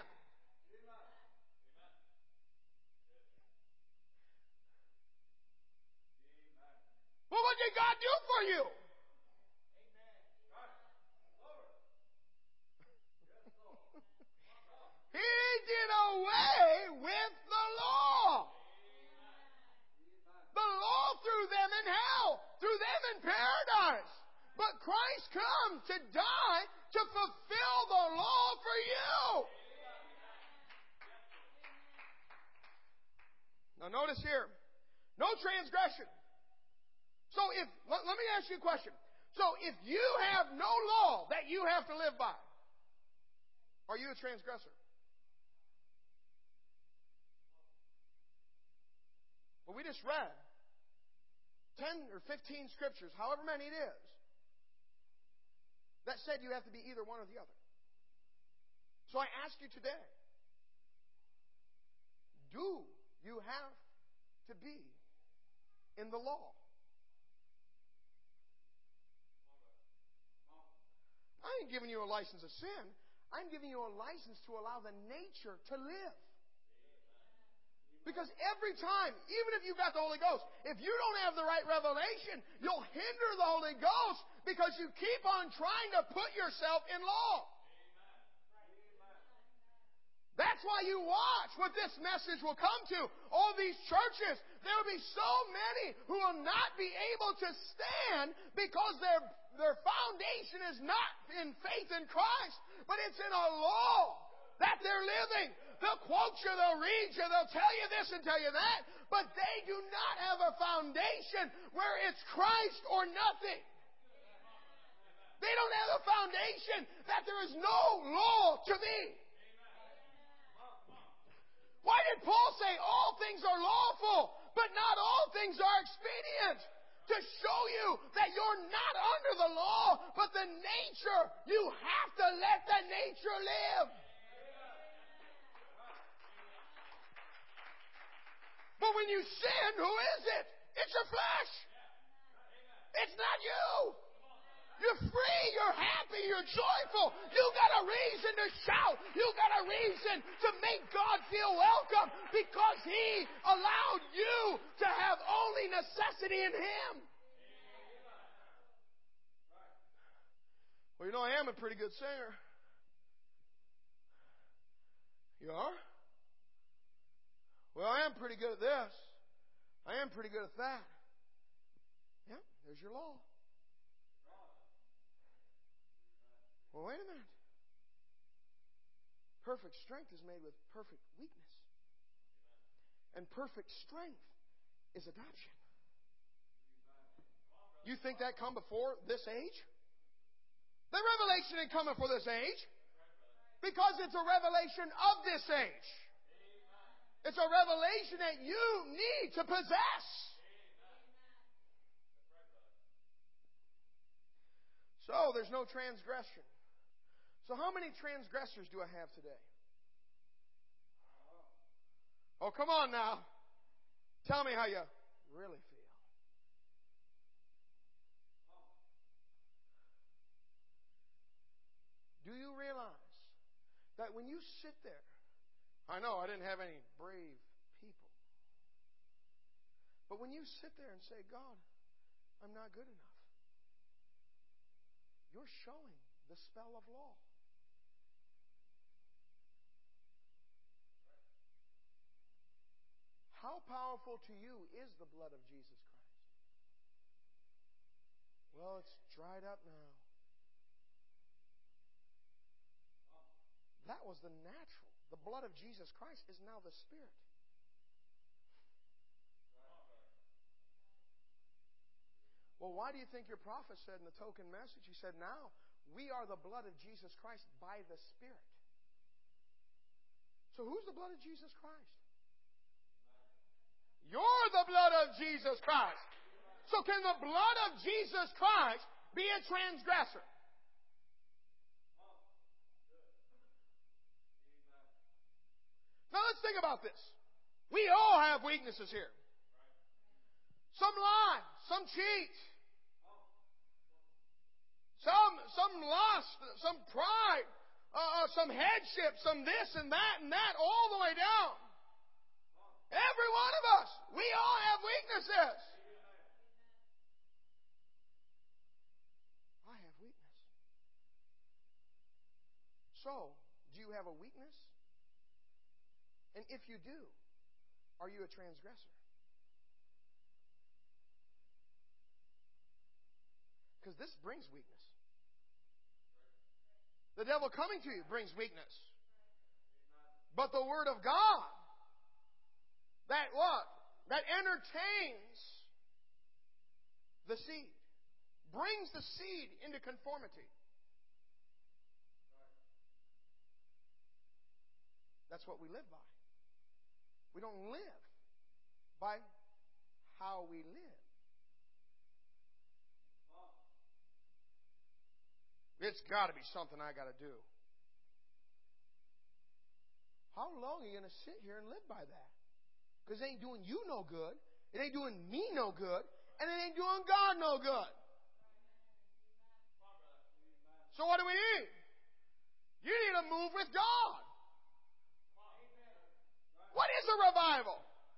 Well, what did God do for you? He did away with the law. The law threw them in hell, threw them in paradise. But Christ comes to die to fulfill the law for you. Now notice here, no transgression. So if, let, let me ask you a question. So if you have no law that you have to live by, are you a transgressor? Well, we just read ten or fifteen scriptures, however many it is, that said you have to be either one or the other. So I ask you today, do you have to be in the law? I ain't giving you a license of sin. I'm giving you a license to allow the nature to live. Because every time, even if you've got the Holy Ghost, if you don't have the right revelation, you'll hinder the Holy Ghost because you keep on trying to put yourself in law. That's why you watch what this message will come to. All these churches, there will be so many who will not be able to stand because their, their foundation is not in faith in Christ, but it's in a law that they're living. They'll quote you, they'll read you, they'll tell you this and tell you that, but they do not have a foundation where it's Christ or nothing. They don't have a foundation that there is no law to me. Why did Paul say all things are lawful, but not all things are expedient? To show you that you're not under the law, but the nature, you have to let the nature live. But when you sin, who is it? It's your flesh. It's not you. You're free, you're happy, you're joyful. You got a reason to shout. You got a reason to make God feel welcome because He allowed you to have only necessity in Him. Well, you know, I am a pretty good singer. You are? Well, I am pretty good at this. I am pretty good at that. Yeah, there's your law. Well, wait a minute. Perfect strength is made with perfect weakness. And perfect strength is adoption. You think that come before this age? The revelation didn't come before this age. Because it's a revelation of this age. It's a revelation that you need to possess. So, there's no transgression. So how many transgressors do I have today? Oh, come on now. Tell me how you really feel. Do you realize that when you sit there, I know I didn't have any brave people, but when you sit there and say, God, I'm not good enough, you're showing the spell of law. How powerful to you is the blood of Jesus Christ? Well, it's dried up now. That was the natural. The blood of Jesus Christ is now the Spirit. Well, why do you think your prophet said in the token message? He said, now we are the blood of Jesus Christ by the Spirit. So who's the blood of Jesus Christ? You're the blood of Jesus Christ. So can the blood of Jesus Christ be a transgressor? Now let's think about this. We all have weaknesses here. Some lie, some cheat, some some lust, some pride, uh, some headship, some this and that and that, all the way down. Every one of us, we all have weaknesses. I have weakness. So, do you have a weakness? And if you do, are you a transgressor? Because this brings weakness. The devil coming to you brings weakness. But the Word of God, that what? That entertains the seed. Brings the seed into conformity. That's what we live by. We don't live by how we live. It's got to be something I got to do. How long are you going to sit here and live by that? Because it ain't doing you no good. It ain't doing me no good. And it ain't doing God no good. So what do we need? You need to move with God. What is a revival?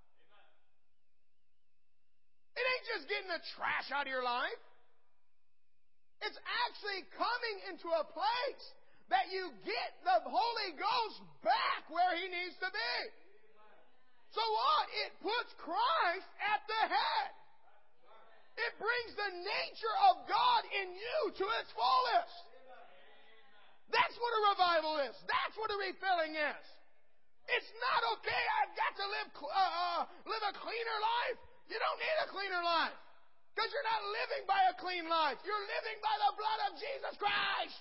It ain't just getting the trash out of your life. It's actually coming into a place that you get the Holy Ghost back where He needs to be. So what? It puts Christ at the head. It brings the nature of God in you to its fullest. That's what a revival is. That's what a refilling is. It's not okay, I've got to live uh, uh, live a cleaner life. You don't need a cleaner life. Because you're not living by a clean life. You're living by the blood of Jesus Christ.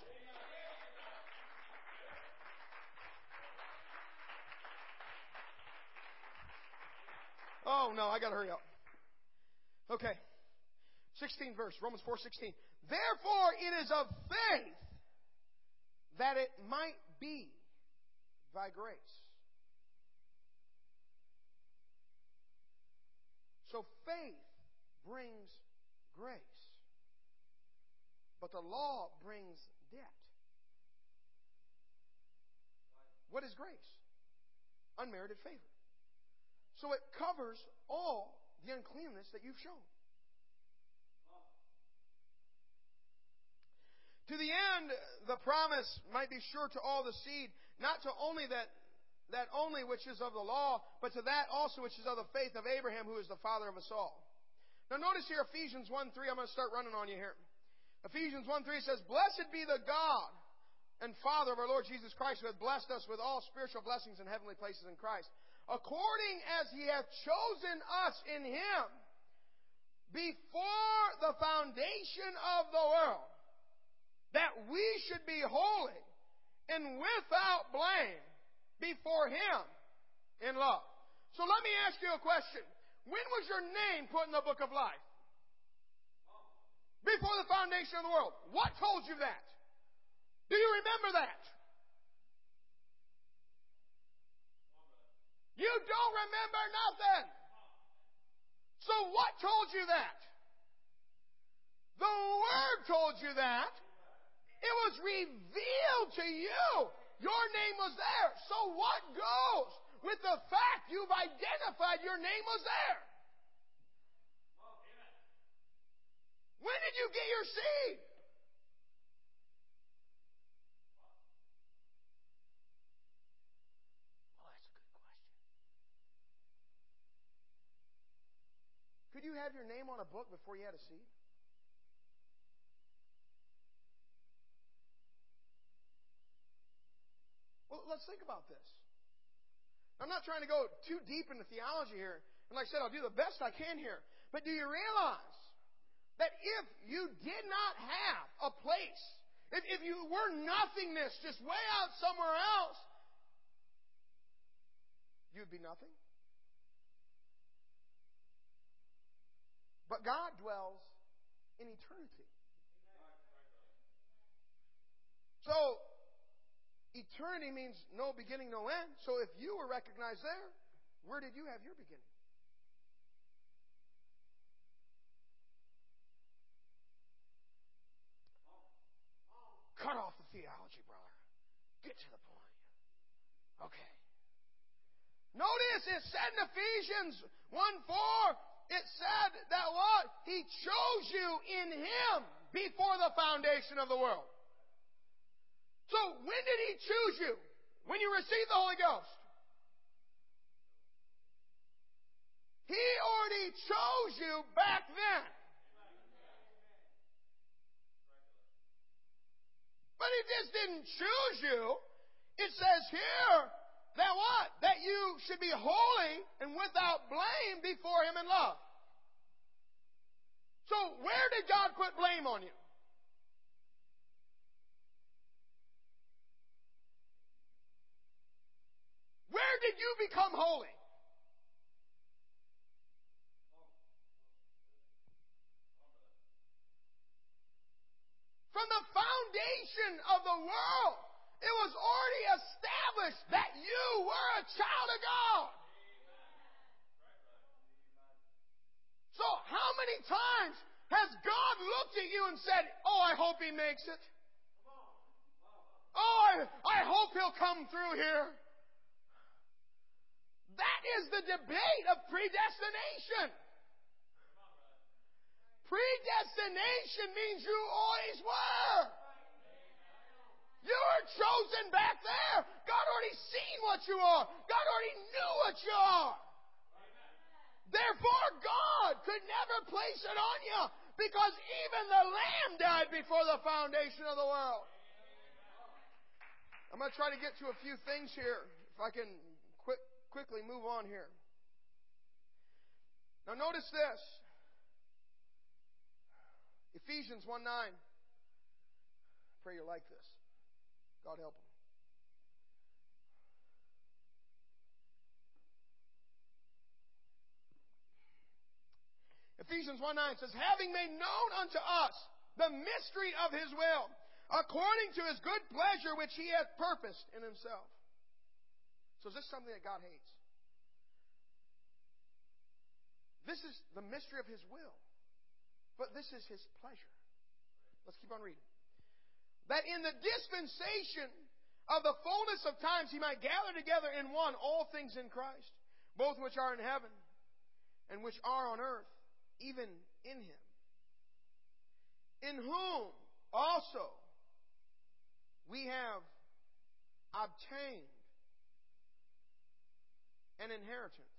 Oh, no, I got to hurry up. Okay. sixteenth verse, Romans four sixteen. Therefore, it is of faith that it might be by grace. So faith brings grace. But the law brings debt. What is grace? Unmerited favor. So it covers all the uncleanness that you've shown. To the end, the promise might be sure to all the seed, not to only that, that only which is of the law, but to that also which is of the faith of Abraham, who is the father of us all. Now notice here Ephesians one three. I'm going to start running on you here. Ephesians one three says, Blessed be the God and Father of our Lord Jesus Christ, who hath blessed us with all spiritual blessings in heavenly places in Christ, according as He hath chosen us in Him before the foundation of the world, that we should be holy and without blame before Him in love. So let me ask you a question. When was your name put in the book of life? Before the foundation of the world. What told you that? Do you remember that? You don't remember nothing. So what told you that? The Word told you that. It was revealed to you. Your name was there. So what goes with the fact you've identified your name was there? When did you get your seed? Well, that's a good question. Could you have your name on a book before you had a seed? Well, let's think about this. I'm not trying to go too deep into theology here. And like I said, I'll do the best I can here. But do you realize that if you did not have a place, if, if you were nothingness, just way out somewhere else, you'd be nothing? But God dwells in eternity. So, eternity means no beginning, no end. So if you were recognized there, where did you have your beginning? Cut off the theology, brother. Get to the point. Okay. Notice it said in Ephesians one four, it said that what? He chose you in Him before the foundation of the world. So when did He choose you? When you received the Holy Ghost. He already chose you back then. But He just didn't choose you. It says here that what? That you should be holy and without blame before Him in love. So where did God put blame on you? Where did you become holy? From the foundation of the world, it was already established that you were a child of God. So how many times has God looked at you and said, oh, I hope he makes it. Oh, I, I hope he'll come through here. That is the debate of predestination. Predestination means you always were. You were chosen back there. God already seen what you are. God already knew what you are. Therefore, God could never place it on you because even the Lamb died before the foundation of the world. I'm going to try to get to a few things here, if I can quick, quickly move on here. Now notice this. Ephesians one nine. Pray you're like this. God help them. Ephesians one nine says, having made known unto us the mystery of His will, according to His good pleasure which He hath purposed in Himself. So is this something that God hates? This is the mystery of His will. But this is His pleasure. Let's keep on reading. That in the dispensation of the fullness of times He might gather together in one all things in Christ, both which are in heaven and which are on earth, even in Him. In whom also we have obtained an inheritance.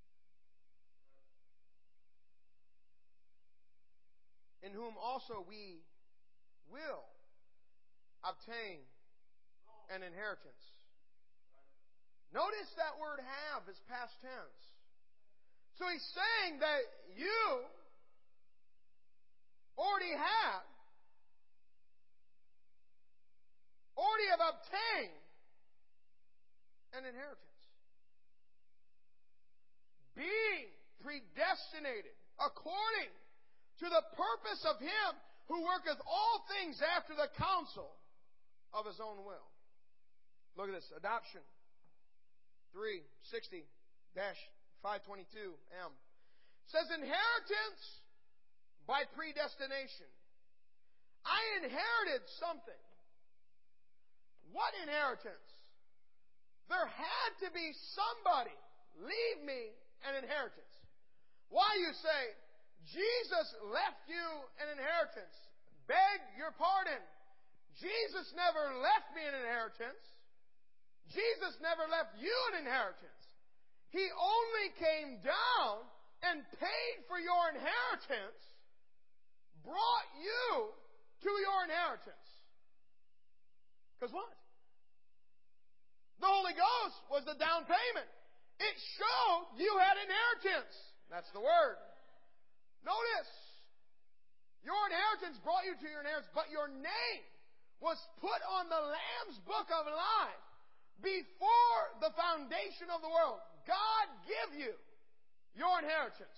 In whom also we will obtain an inheritance. Notice that word have is past tense. So He's saying that you already have, already have obtained an inheritance. Being predestinated according to the purpose of Him who worketh all things after the counsel of His own will. Look at this. Adoption. three sixty five twenty-two M. Says inheritance by predestination. I inherited something. What inheritance? There had to be somebody leave me an inheritance. Why, you say, Jesus left you an inheritance. Beg your pardon. Jesus never left me an inheritance. Jesus never left you an inheritance. He only came down and paid for your inheritance, brought you to your inheritance. Because what? The Holy Ghost was the down payment. It showed you had inheritance. That's the word. Notice, your inheritance brought you to your inheritance, but your name was put on the Lamb's book of life before the foundation of the world. God give you your inheritance.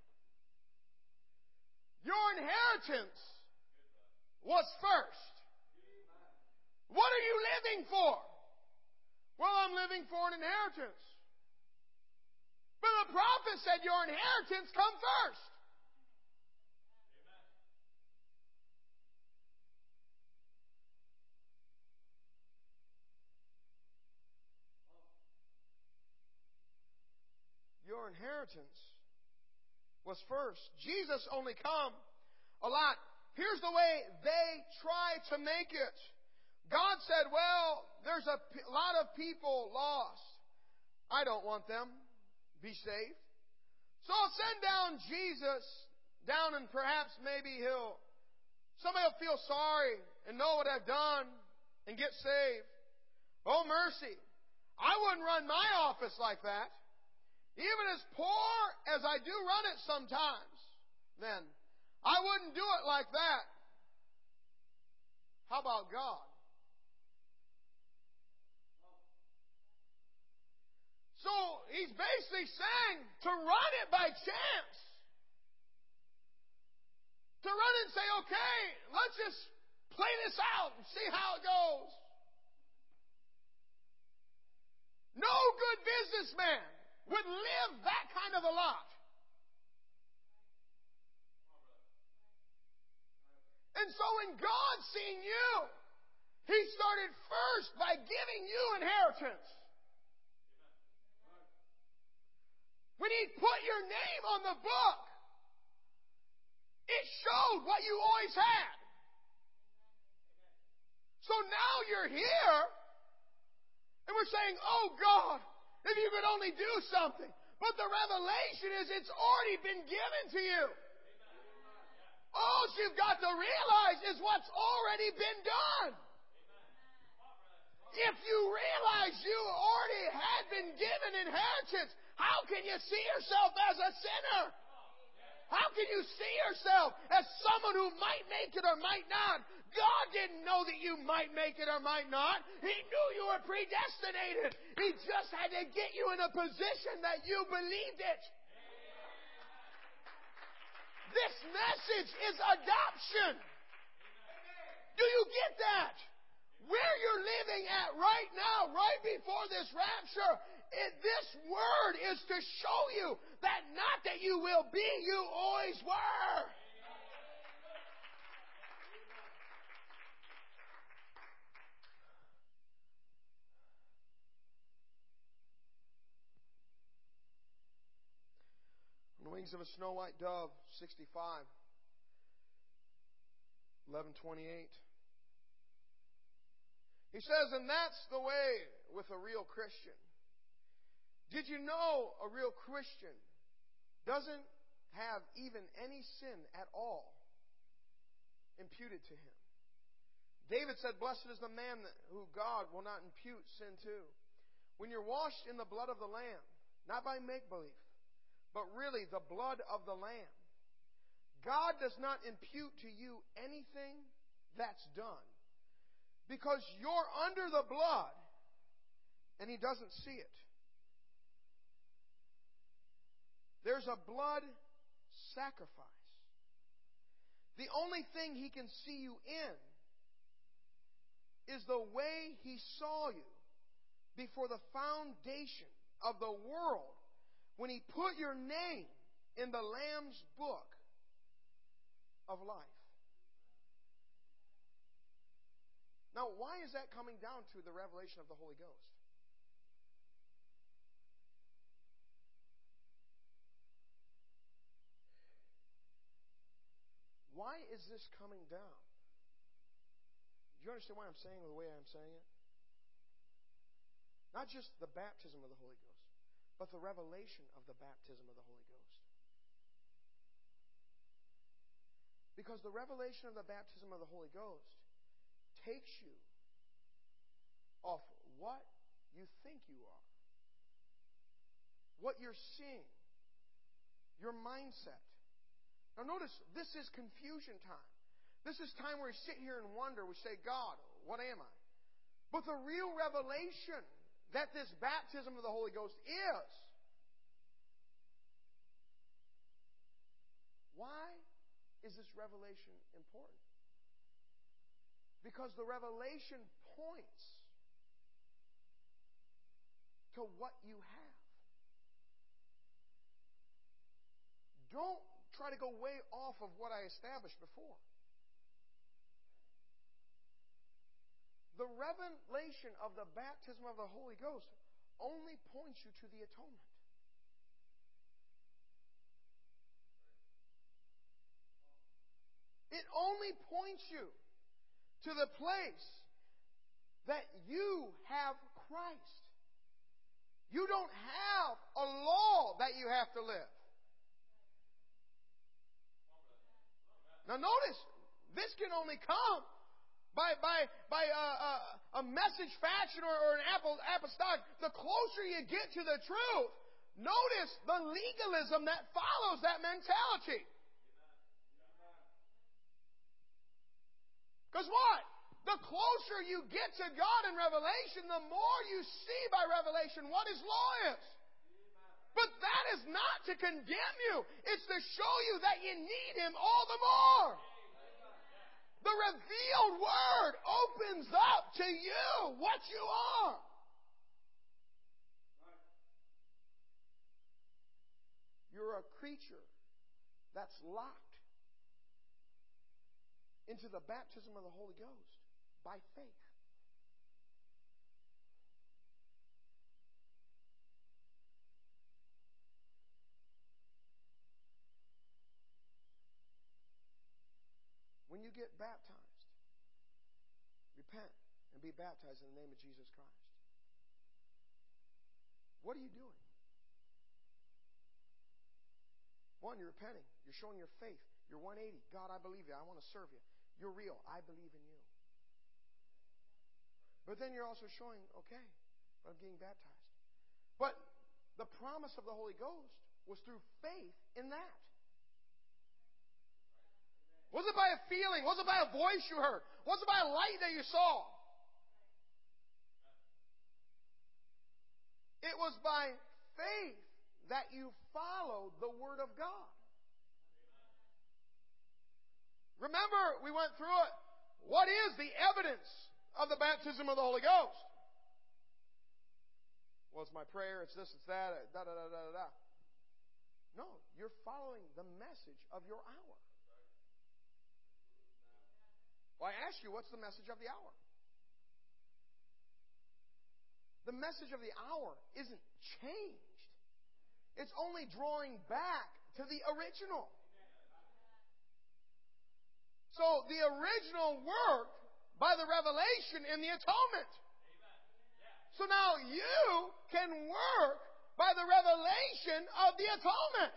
Your inheritance was first. What are you living for? Well, I'm living for an inheritance. But the prophet said your inheritance come first. Your inheritance was first. Jesus only come a lot. Here's the way they try to make it. God said, well, there's a p- lot of people lost. I don't want them be saved. So I'll send down Jesus down, and perhaps maybe he'll, somebody will feel sorry and know what I've done and get saved. Oh, mercy. I wouldn't run my office like that. Even as poor as I do run it sometimes, then I wouldn't do it like that. How about God? So He's basically saying to run it by chance. To run it and say, okay, let's just play this out and see how it goes. No good businessman would live that kind of a lot. And so when God seen you, He started first by giving you inheritance. When He put your name on the book, it showed what you always had. So now you're here, and we're saying, oh God, if you could only do something. But the revelation is it's already been given to you. All you've got to realize is what's already been done. If you realize you already had been given inheritance, how can you see yourself as a sinner? How can you see yourself as someone who might make it or might not? God didn't know that you might make it or might not. He knew you were predestinated. He just had to get you in a position that you believed it. This message is adoption. Do you get that? Where you're living at right now, right before this rapture, it, this word is to show you that not that you will be, you always were. On the wings of a snow white dove, sixty-five, eleven twenty-eight. He says, and that's the way with a real Christian. Did you know a real Christian doesn't have even any sin at all imputed to him? David said, blessed is the man who God will not impute sin to. When you're washed in the blood of the Lamb, not by make-believe, but really the blood of the Lamb, God does not impute to you anything that's done. Because you're under the blood and He doesn't see it. There's a blood sacrifice. The only thing He can see you in is the way He saw you before the foundation of the world when He put your name in the Lamb's book of life. Now, why is that coming down to the revelation of the Holy Ghost? Why is this coming down? Do you understand why I'm saying it the way I'm saying it? Not just the baptism of the Holy Ghost, but the revelation of the baptism of the Holy Ghost. Because the revelation of the baptism of the Holy Ghost takes you off what you think you are, what you're seeing, your mindset. Now notice, this is confusion time. This is time where we sit here and wonder, we say, God, what am I? But the real revelation that this baptism of the Holy Ghost is, why is this revelation important? Because the revelation points to what you have. Don't try to go way off of what I established before. The revelation of the baptism of the Holy Ghost only points you to the atonement. It only points you to the place that you have Christ. You don't have a law that you have to live. Now notice, this can only come by by by a, a, a message faction or, or an apostolic. The closer you get to the truth, notice the legalism that follows that mentality. Because what? The closer you get to God in Revelation, the more you see by revelation what His law is. But that is not to condemn you. It's to show you that you need Him all the more. The revealed Word opens up to you what you are. You're a creature that's locked into the baptism of the Holy Ghost by faith. When you get baptized, repent and be baptized in the name of Jesus Christ. What are you doing? One, you're repenting. You're showing your faith. You're one eighty. God, I believe you. I want to serve you. You're real. I believe in you. But then you're also showing, okay, but I'm getting baptized. But the promise of the Holy Ghost was through faith in that. Was it by a feeling? Was it by a voice you heard? Was it by a light that you saw? It was by faith that you followed the Word of God. Remember, we went through it. What is the evidence of the baptism of the Holy Ghost? Well, it's my prayer, it's this, it's that, da da da da da. No, you're following the message of your hour. Well, I ask you, what's the message of the hour? The message of the hour isn't changed. It's only drawing back to the original. So the original worked by the revelation in the atonement. So now you can work by the revelation of the atonement.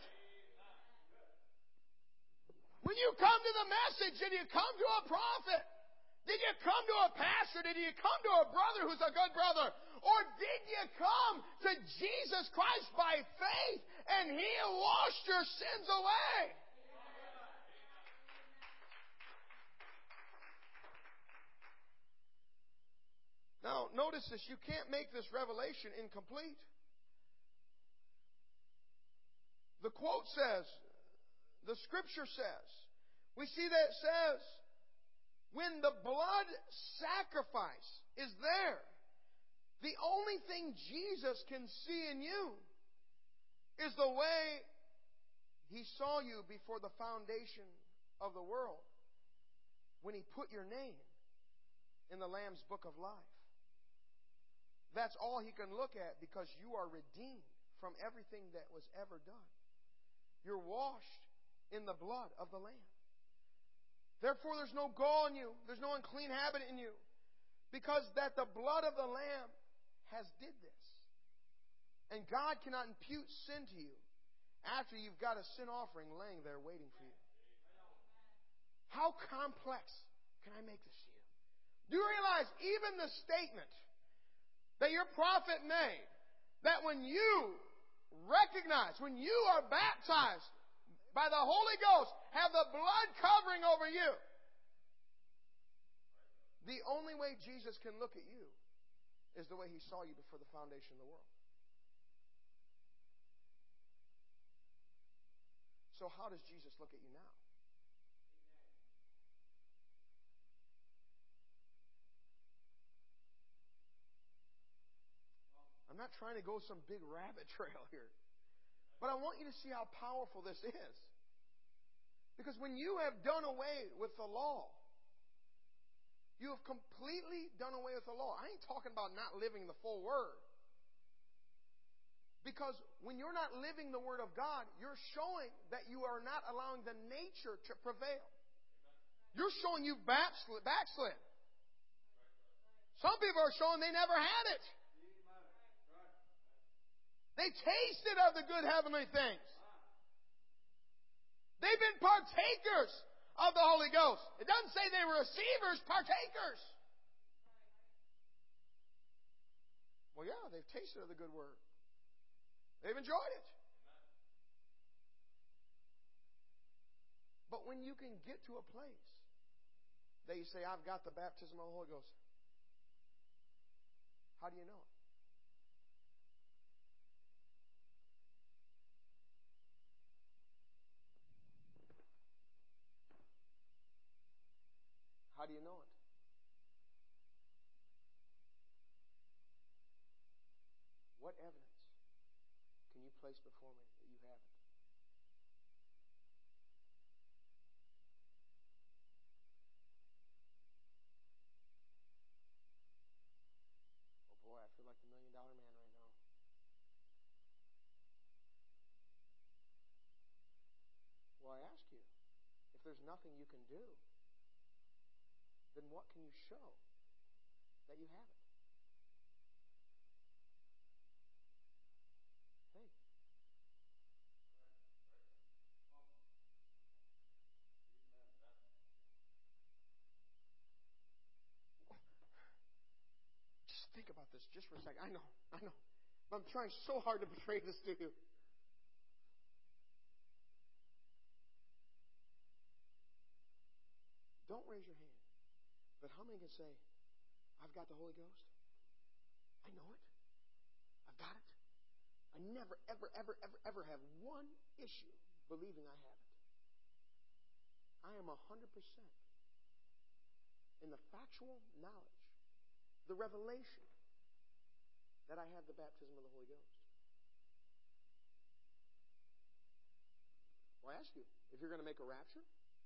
When you come to the message, did you come to a prophet? Did you come to a pastor? Did you come to a brother who's a good brother? Or did you come to Jesus Christ by faith and He washed your sins away? Now, notice this. You can't make this revelation incomplete. The quote says, the Scripture says, we see that it says, when the blood sacrifice is there, the only thing Jesus can see in you is the way He saw you before the foundation of the world, when He put your name in the Lamb's Book of Life. That's all He can look at, because you are redeemed from everything that was ever done. You're washed in the blood of the Lamb. Therefore, there's no gall in you. There's no unclean habit in you. Because that the blood of the Lamb has did this. And God cannot impute sin to you after you've got a sin offering laying there waiting for you. How complex can I make this to you? Do you realize even the statement that your prophet made, that when you recognize, when you are baptized by the Holy Ghost, have the blood covering over you, the only way Jesus can look at you is the way He saw you before the foundation of the world. So how does Jesus look at you now? I'm not trying to go some big rabbit trail here. But I want you to see how powerful this is. Because when you have done away with the law, you have completely done away with the law. I ain't talking about not living the full Word. Because when you're not living the Word of God, you're showing that you are not allowing the nature to prevail. You're showing you've backslid. backslid. Some people are showing they never had it. They tasted of the good heavenly things. They've been partakers of the Holy Ghost. It doesn't say they were receivers, partakers. Well, yeah, they've tasted of the good word. They've enjoyed it. But when you can get to a place that you say, I've got the baptism of the Holy Ghost, how do you know it? How do you know it? What evidence can you place before me that you haven't? Oh boy, I feel like the million dollar man right now. Well, I ask you, if there's nothing you can do, then what can you show that you have it. Faith. Just think about this just for a second. I know, I know. But I'm trying so hard to portray this to you. Don't raise your hand. But how many can say, I've got the Holy Ghost? I know it. I've got it. I never, ever, ever, ever, ever have one issue believing I have it. I am one hundred percent in the factual knowledge, the revelation that I have the baptism of the Holy Ghost. Well, I ask you, if you're going to make a rapture,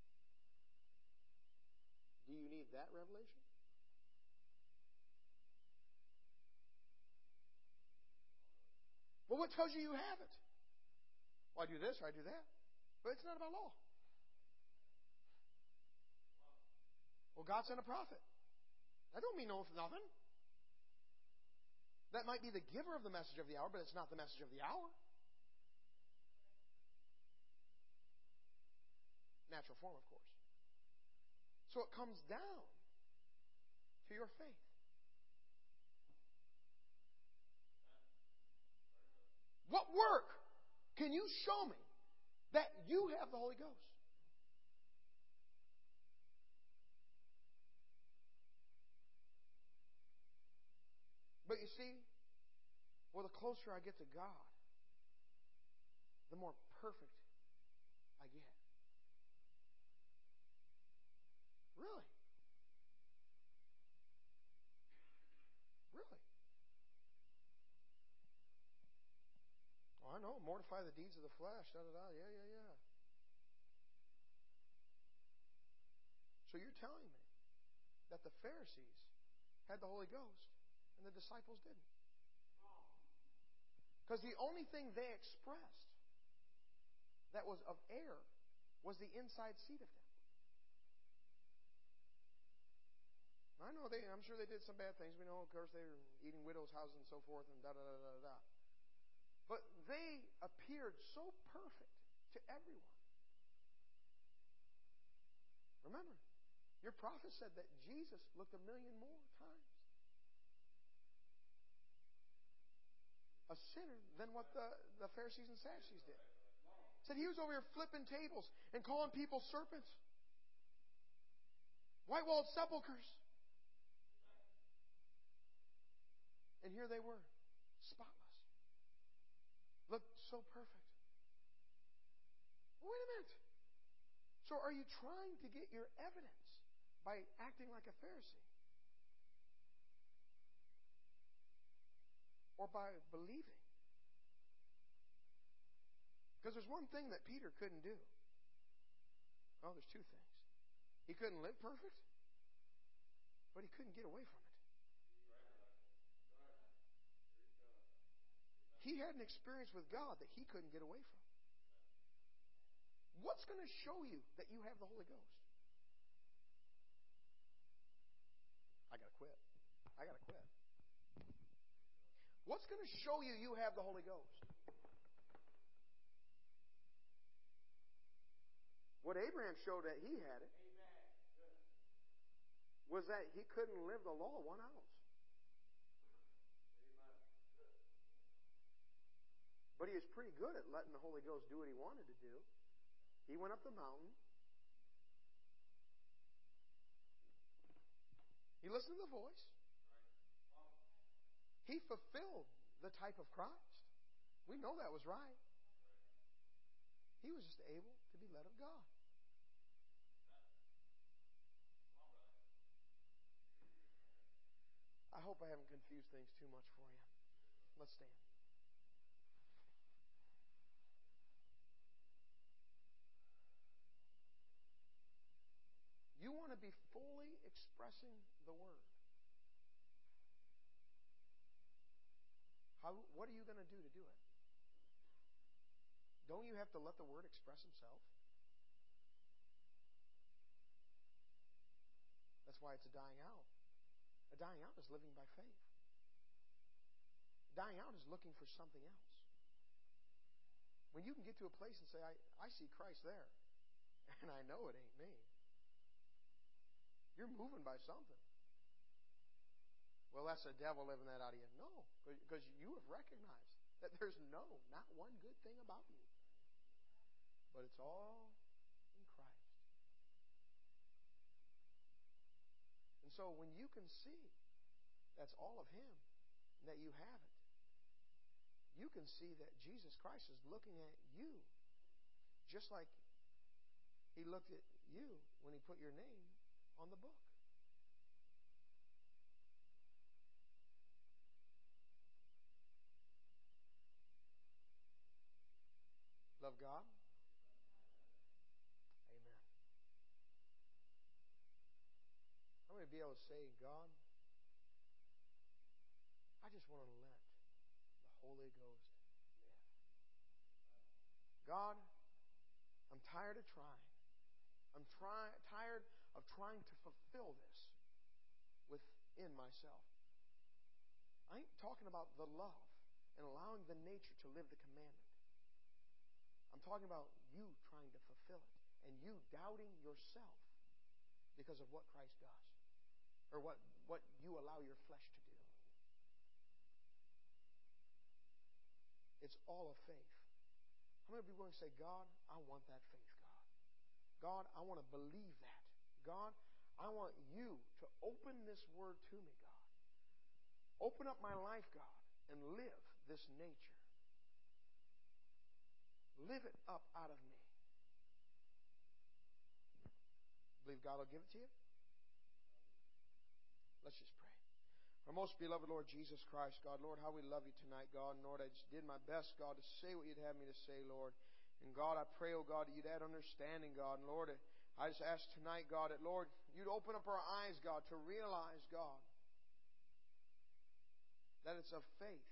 do you need that revelation? Well, what tells you you have it? Well, I do this or I do that. But it's not about law. Well, God sent a prophet. That don't mean no nothing. That might be the giver of the message of the hour, but it's not the message of the hour. Natural form, of course. So it comes down to your faith. What work can you show me that you have the Holy Ghost? But you see, well, the closer I get to God, the more perfect I get. Really? Really? Oh, I know. Mortify the deeds of the flesh. Da da da. Yeah, yeah, yeah. So you're telling me that the Pharisees had the Holy Ghost and the disciples didn't? Because the only thing they expressed that was of error was the inside seat of them. I know they. I'm sure they did some bad things. We know, of course, they were eating widows' houses and so forth, and da da da da da. But they appeared so perfect to everyone. Remember, your prophet said that Jesus looked a million more times a sinner than what the, the Pharisees and Sadducees did. Said he was over here flipping tables and calling people serpents. White-walled sepulchres. And here they were, spotless. Looked so perfect. Wait a minute. So are you trying to get your evidence by acting like a Pharisee? Or by believing? Because there's one thing that Peter couldn't do. Oh, there's two things. He couldn't live perfect, but he couldn't get away from it. He had an experience with God that he couldn't get away from. What's going to show you that you have the Holy Ghost? I got to quit. I got to quit. What's going to show you you have the Holy Ghost? What Abraham showed that he had it was that he couldn't live the law one ounce. But he was pretty good at letting the Holy Ghost do what he wanted to do. He went up the mountain. He listened to the voice. He fulfilled the type of Christ. We know that was right. He was just able to be led of God. I hope I haven't confused things too much for you. Let's stand. You want to be fully expressing the Word. How, what are you going to do to do it? Don't you have to let the Word express Himself? That's why it's a dying out. A A dying out is living by faith. Dying out is looking for something else. When you can get to a place and say, I, I see Christ there, and I know it ain't me. You're moving by something. Well, that's the devil living that out of you. No, because you have recognized that there's no, not one good thing about you. But it's all in Christ. And so when you can see that's all of Him, and that you have it, you can see that Jesus Christ is looking at you just like He looked at you when He put your name on the book. Love God? Amen. I'm going to be able to say, God, I just want to let the Holy Ghost live. God, I'm tired of trying. I'm try, tired of trying to fulfill this within myself. I ain't talking about the love and allowing the nature to live the commandment. I'm talking about you trying to fulfill it and you doubting yourself because of what Christ does or what, what you allow your flesh to do. It's all of faith. I'm going to be willing to say, God, I want that faith, God. God, I want to believe that. God, I want you to open this word to me, God. Open up my life, God, and live this nature. Live it up out of me. Believe God will give it to you? Let's just pray. Our most beloved Lord Jesus Christ, God, Lord, how we love you tonight, God. And Lord, I just did my best, God, to say what you'd have me to say, Lord. And God, I pray, oh God, that you'd add understanding, God. And Lord, I just ask tonight, God, that Lord, you'd open up our eyes, God, to realize, God, that it's of faith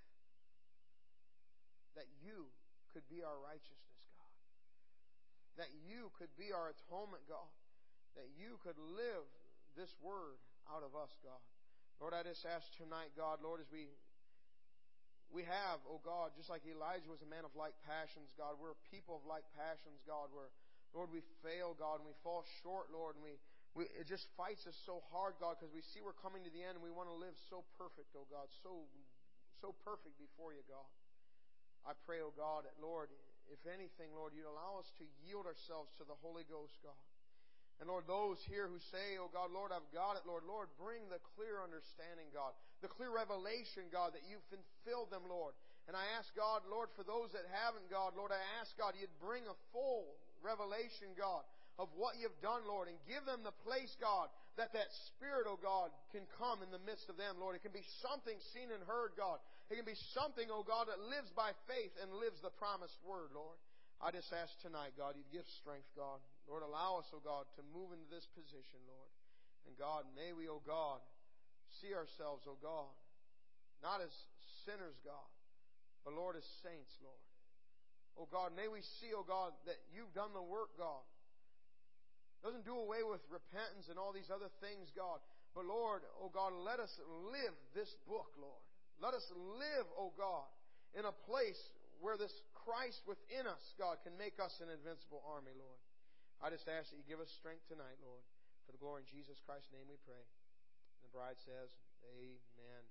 that you could be our righteousness, God. That you could be our atonement, God. That you could live this word out of us, God. Lord, I just ask tonight, God, Lord, as we we have, oh God, just like Elijah was a man of like passions, God, we're a people of like passions, God. We're, Lord, we fail, God, and we fall short, Lord, and we, we it just fights us so hard, God, because we see we're coming to the end and we want to live so perfect, oh God, so so perfect before you, God. I pray, oh God, that, Lord, if anything, Lord, you'd allow us to yield ourselves to the Holy Ghost, God. And Lord, those here who say, oh God, Lord, I've got it, Lord, Lord, bring the clear understanding, God, the clear revelation, God, that you've filled them, Lord. And I ask, God, Lord, for those that haven't, God, Lord, I ask, God, you'd bring a full revelation, God, of what you've done, Lord, and give them the place, God, that that Spirit, oh God, can come in the midst of them, Lord. It can be something seen and heard, God. It can be something, oh God, that lives by faith and lives the promised word, Lord. I just ask tonight, God, you'd give strength, God. Lord, allow us, oh God, to move into this position, Lord. And God, may we, oh God, see ourselves, oh God, not as sinners, God, but Lord, as saints, Lord. Oh God, may we see, oh God, that you've done the work, God. Doesn't do away with repentance and all these other things, God. But Lord, oh God, let us live this book, Lord. Let us live, oh God, in a place where this Christ within us, God, can make us an invincible army, Lord. I just ask that you give us strength tonight, Lord. For the glory in Jesus Christ's name we pray. And the bride says, amen.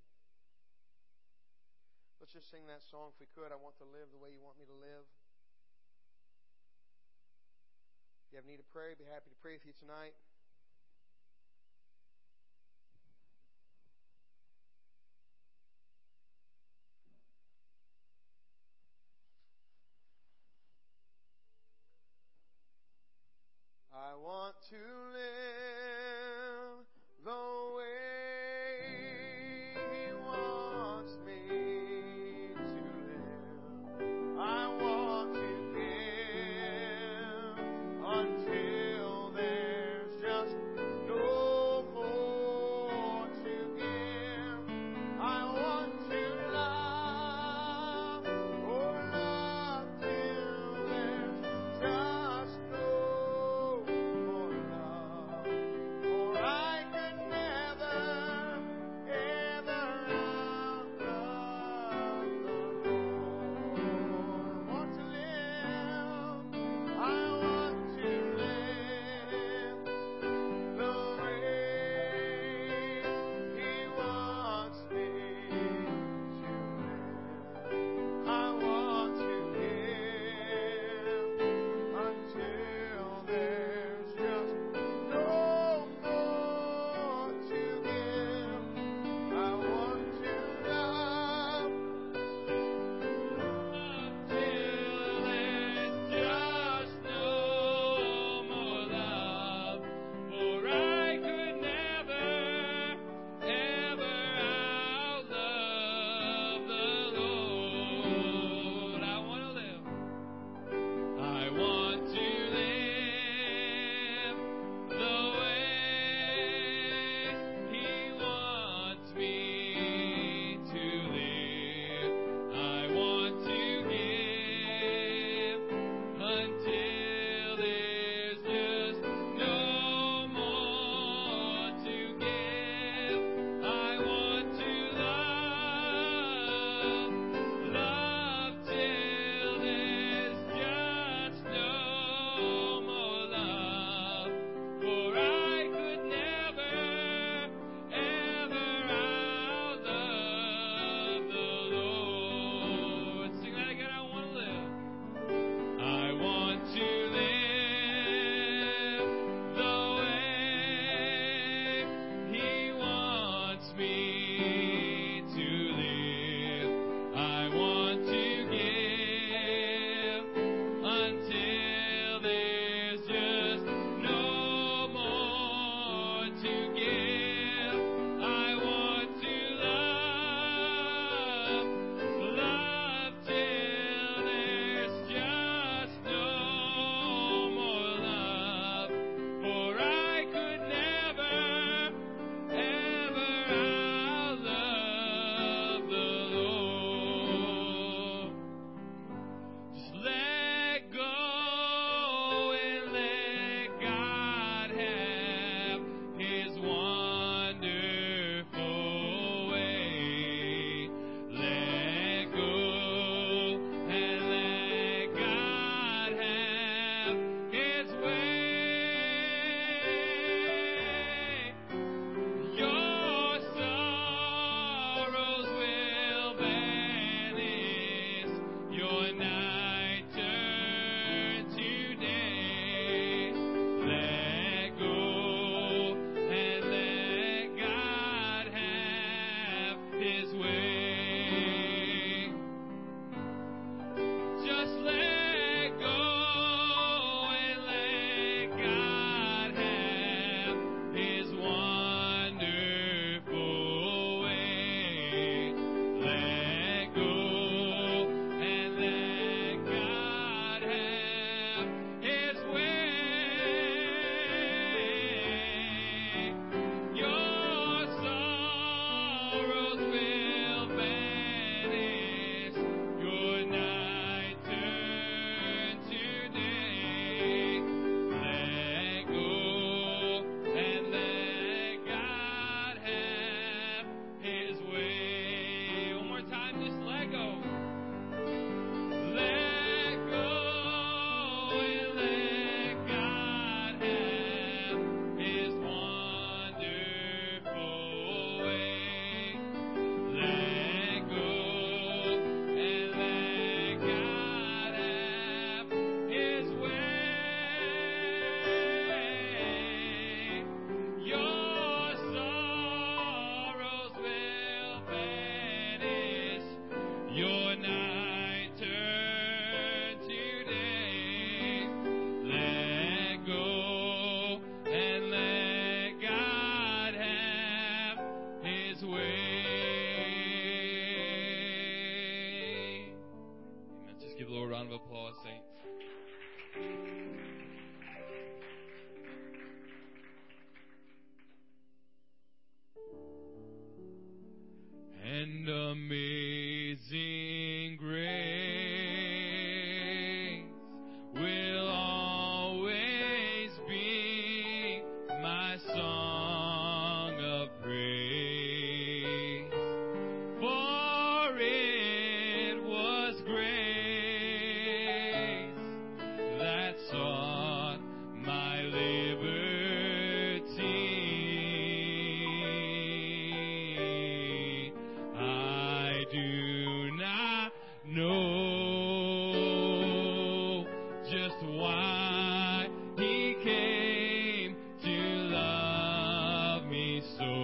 Let's just sing that song if we could. I want to live the way you want me to live. If you have need of prayer, I'd be happy to pray with you tonight. I want to live the way He wants me to live. I want to give until there's just no more to give. I want to love, oh love till there's just no more love. of applause, saints. And amazing grace will always be my song of praise. For it was grace that sought my liberty. I do not know just why He came to love me so.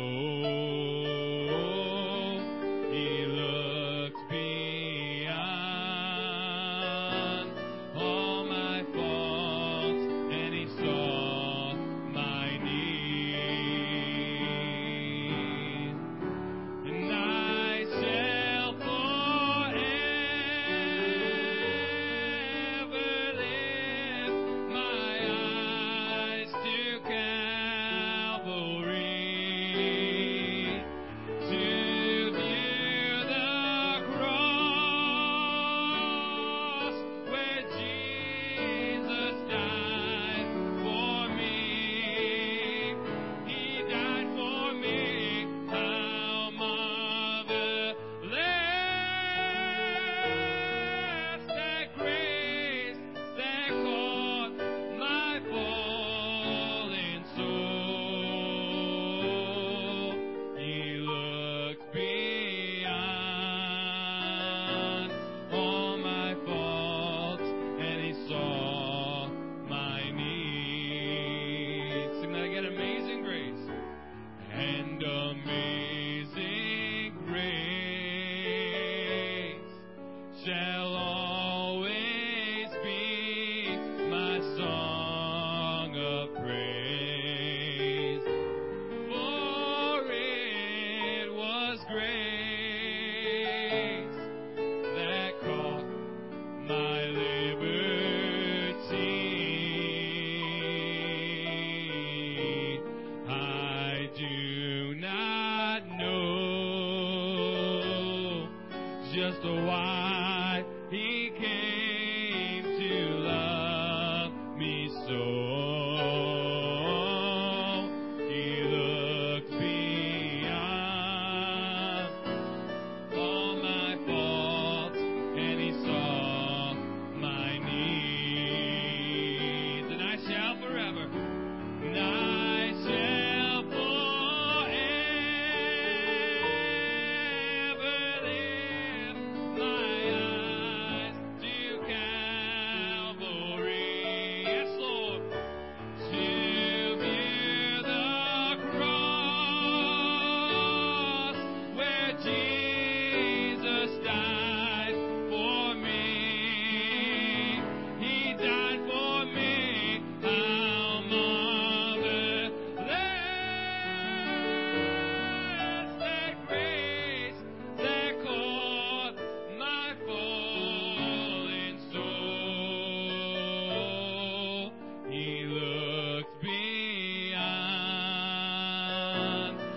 He looked beyond all my faults and He saw my need. And I shall forever lift my eyes to Calvary to view the cross where Jesus died for me. He died for me. How marvelous that grace that caught my fallen soul. He looked beyond all my faults and He saw my needs. Sing that again. Amazing grace. And amazing grace shall always be my song of praise. For it was grace that caught my liberty. I do not know just why He came to love me so. He looked beyond all my faults and He saw my needs. And I shall forever, and I shall forever lift my eyes to Calvary. Yes, Lord. To view the cross where Jesus died for me. He died for me. How marvelous that grace that caught my fallen soul. He looked beyond